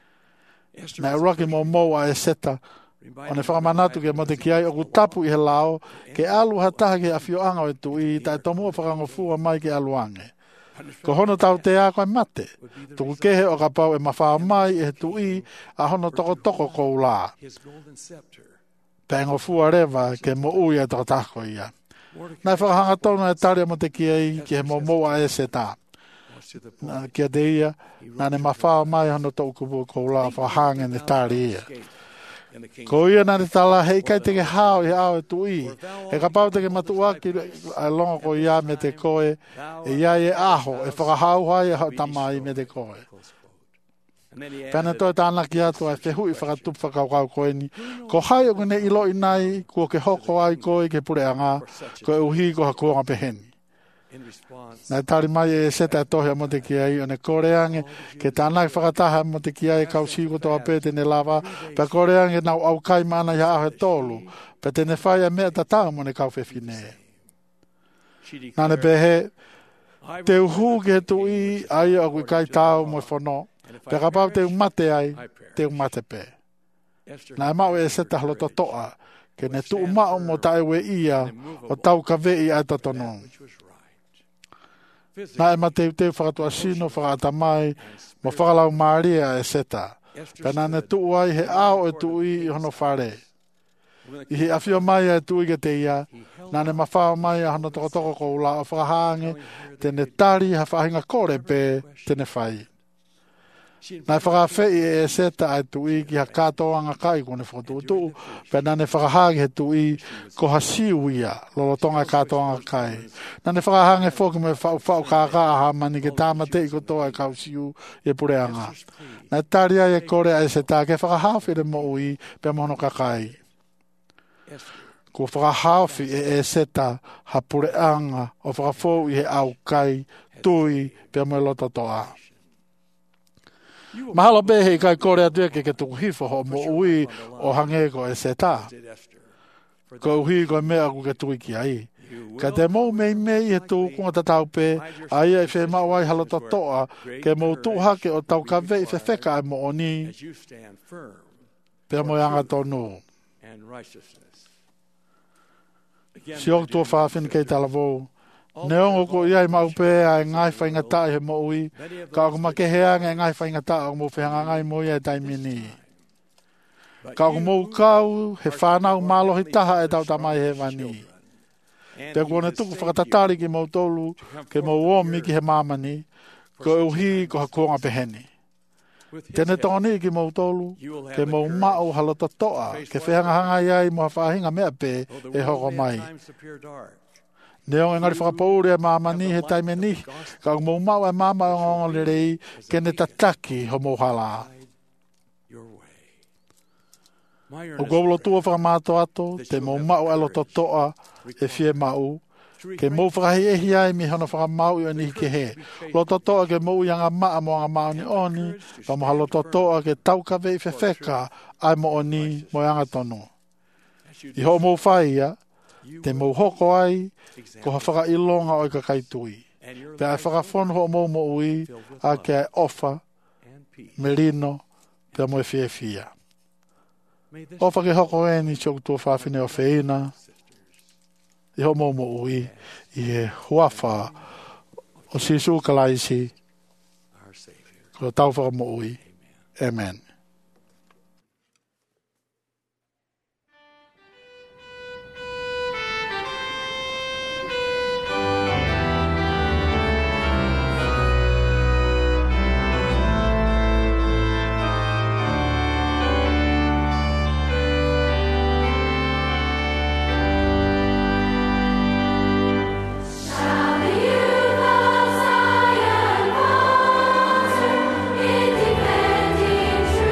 Nai roki mo mou a e seta, o ne whakamanatu ke mo te kiai o ku tapu i he lao, ke alu hataha ke awhio anga o e tui, tai tomua whakangofua mai ke alu ange. Ko hono tau te a koe mate, tuku kehe o ka pau e mawhaa mai e he tui, a hono toko kou la. Pengofua rewa ke mo ui e toko tako ia. Nai whakahanga tonu e tari mo te kiai ke he mo moa e seta. kia te ia, nā ne mawhao mai hano tau kupu ko la whahange ne tāri ia. Ko ia nā ne tala hei kai te ke hao i ao e tui, e ka pau te ke matuaki a longa ko ia me te koe, e ia e aho, e whakahau hai e hau tamai me te koe. Pēne toi tāna ki atu ai whehui whakatup whakaukau koe ni. Ko hai o kune ilo inai, kua ke hoko ai koe ke pure anga, ko e uhi ko hakuanga peheni. Nai tari mai e seta e tohi a mo te kia i o ne koreange, ke tāna ki whakataha mo te kia i kausi ko toa pēte ne lava, pe koreange nau au kai mana i ahe tolu, pe te ne whai a mea tatau mo ne kau whewhine. Nane pehe, te uhu ke tu i ai o kui kai tau mo whono, pe ka pau te umate ai, te umate pe. Nā e mau e seta haloto toa, ke ne tu umao mo tae we ia, o tau ka vei ai totono. Nā e mateu teu whakatua sino, whakata mai, mo whakalau maaria e seta. Pe nā ne tu ai he ao e tu i hono whare. I he awhio mai e tu i ke te ia, nā ne mawhao mai a hono toko ko ula o whakahange, te ne tari ha whahinga kore pe te ne whai. Nai whakawhei e seta ai tu i ki ha kātoanga kai kone whakatuutu, pe nane whakahagi he tu i ko ha siuia, lolotonga kātoanga kai. Nane whakahange whoki me whau kākaaha mani ke tāmate i kotoa e kau siu e pureanga. Nai tari ai e kore ai seta ke whakahawhi re mo ui pe mono kakai. Ko whakahawhi e seta ha pureanga o whakafou i he au kai tui pe mo lototoa. Mahalo behe kai kore atu ke tuku hifo ho mo ui o hange ko e seta. Ko uhi ko mea ku ke tuki ki ai. Ka te mou mei e tu kunga tatau pe, ai e whe mau ai halota toa, ke mou tuhake o tau ka vei whewheka ai mo oni, pe mo anga tonu. Si ok tua whawhin kei talavou, ne ongo ko iai mau pe ai ngai whaingata he mo ui, ka ako makehea ngai whaingata o mo whihanga ngai mo ia taimini. Ka ako mou kau he whanau malo hi taha e tau tamai he wani. Te kone tuku whakatatari ki mou tolu, ke mou omi ki he mamani, ko uhi ko hakuonga peheni. Tene toni ki mou tolu, ke mou mao halota toa, ke whihanga hanga iai mo hawhahinga mea pe e hoko mai. Neo engari whakapoure e mamani he taimeni, ka mou mau e mama o ngongo le rei, ke ne tataki ho mou hala. O goulo tua whakamato ato, te mou mau e loto toa e fie mau, ke mou whakahi ehi ai mi hono whakamau i o nihi ke he. Loto toa ke mou ianga maa mo anga mau ni oni, ka moha loto toa ke tauka vei whewheka ai mo oni mo anga tono. I ho mou whaia, te mou hoko ai, ko ha whaka ilonga o i ka kaitui. Pe ai whakawhono ho mou mo ui, a ke ai ofa, merino, pe mo e fie fia. Ofa ke hoko e ni choku tua whawhine o whina, i ho mou mo ui, i he huafa o sisu kalaisi, ko tau whaka mo ui. Amen. Independent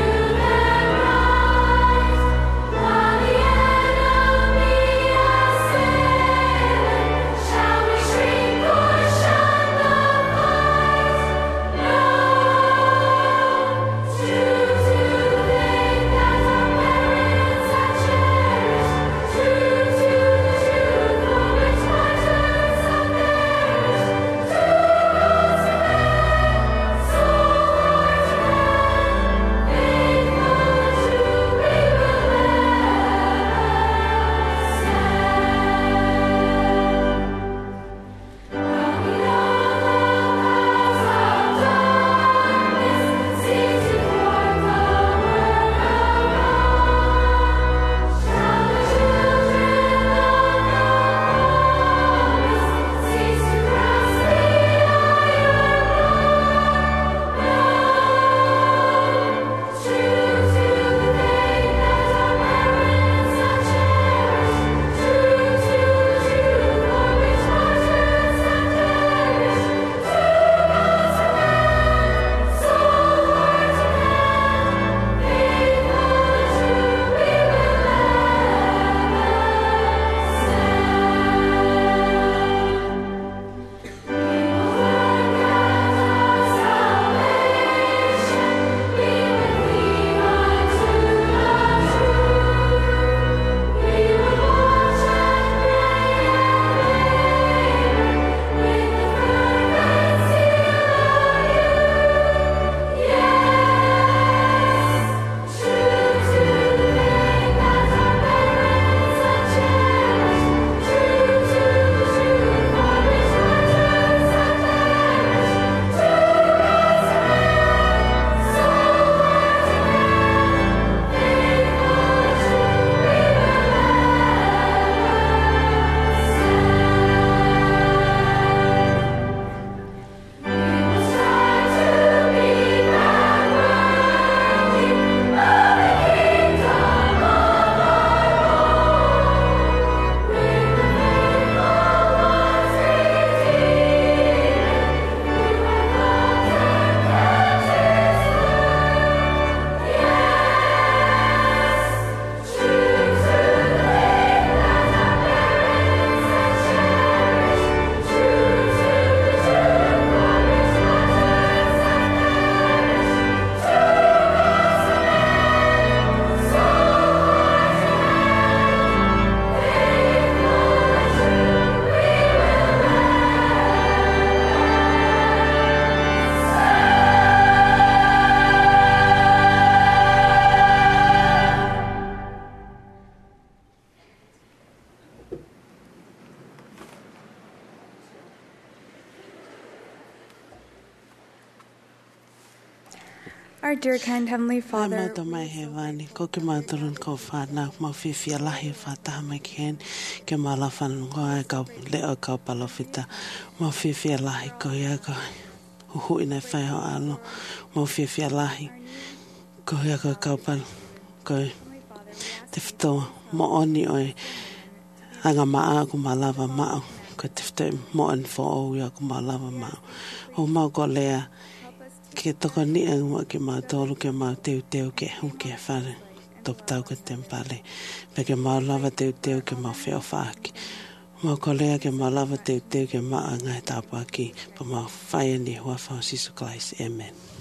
Our dear, kind Heavenly Ai Father, mata mai he wani, ko ke māturun ko whānau, mau whiwhia lahi whātaha mai ki hen, ke mala whanunga e kau leo kau palawhita, mau whiwhia lahi ko ia ko huhu ina whaiho alo, mau whiwhia lahi, ko ia ko kau pal, ko te whitoa, mo oni oi, anga maa ku malawa mao, ko te whitoa mo on fo o ia ku malawa mao, o mau ko lea, ke toko ni ang mo ke mau tolu ke mau teu ke hu ke whare top tau ke tempale pe ke mau lava teu ke mau wheo whaaki mau kolea ke mau lava teu ke mau ngai tāpaki pa mau whaia ni hua whao Sisu Christ. Amen.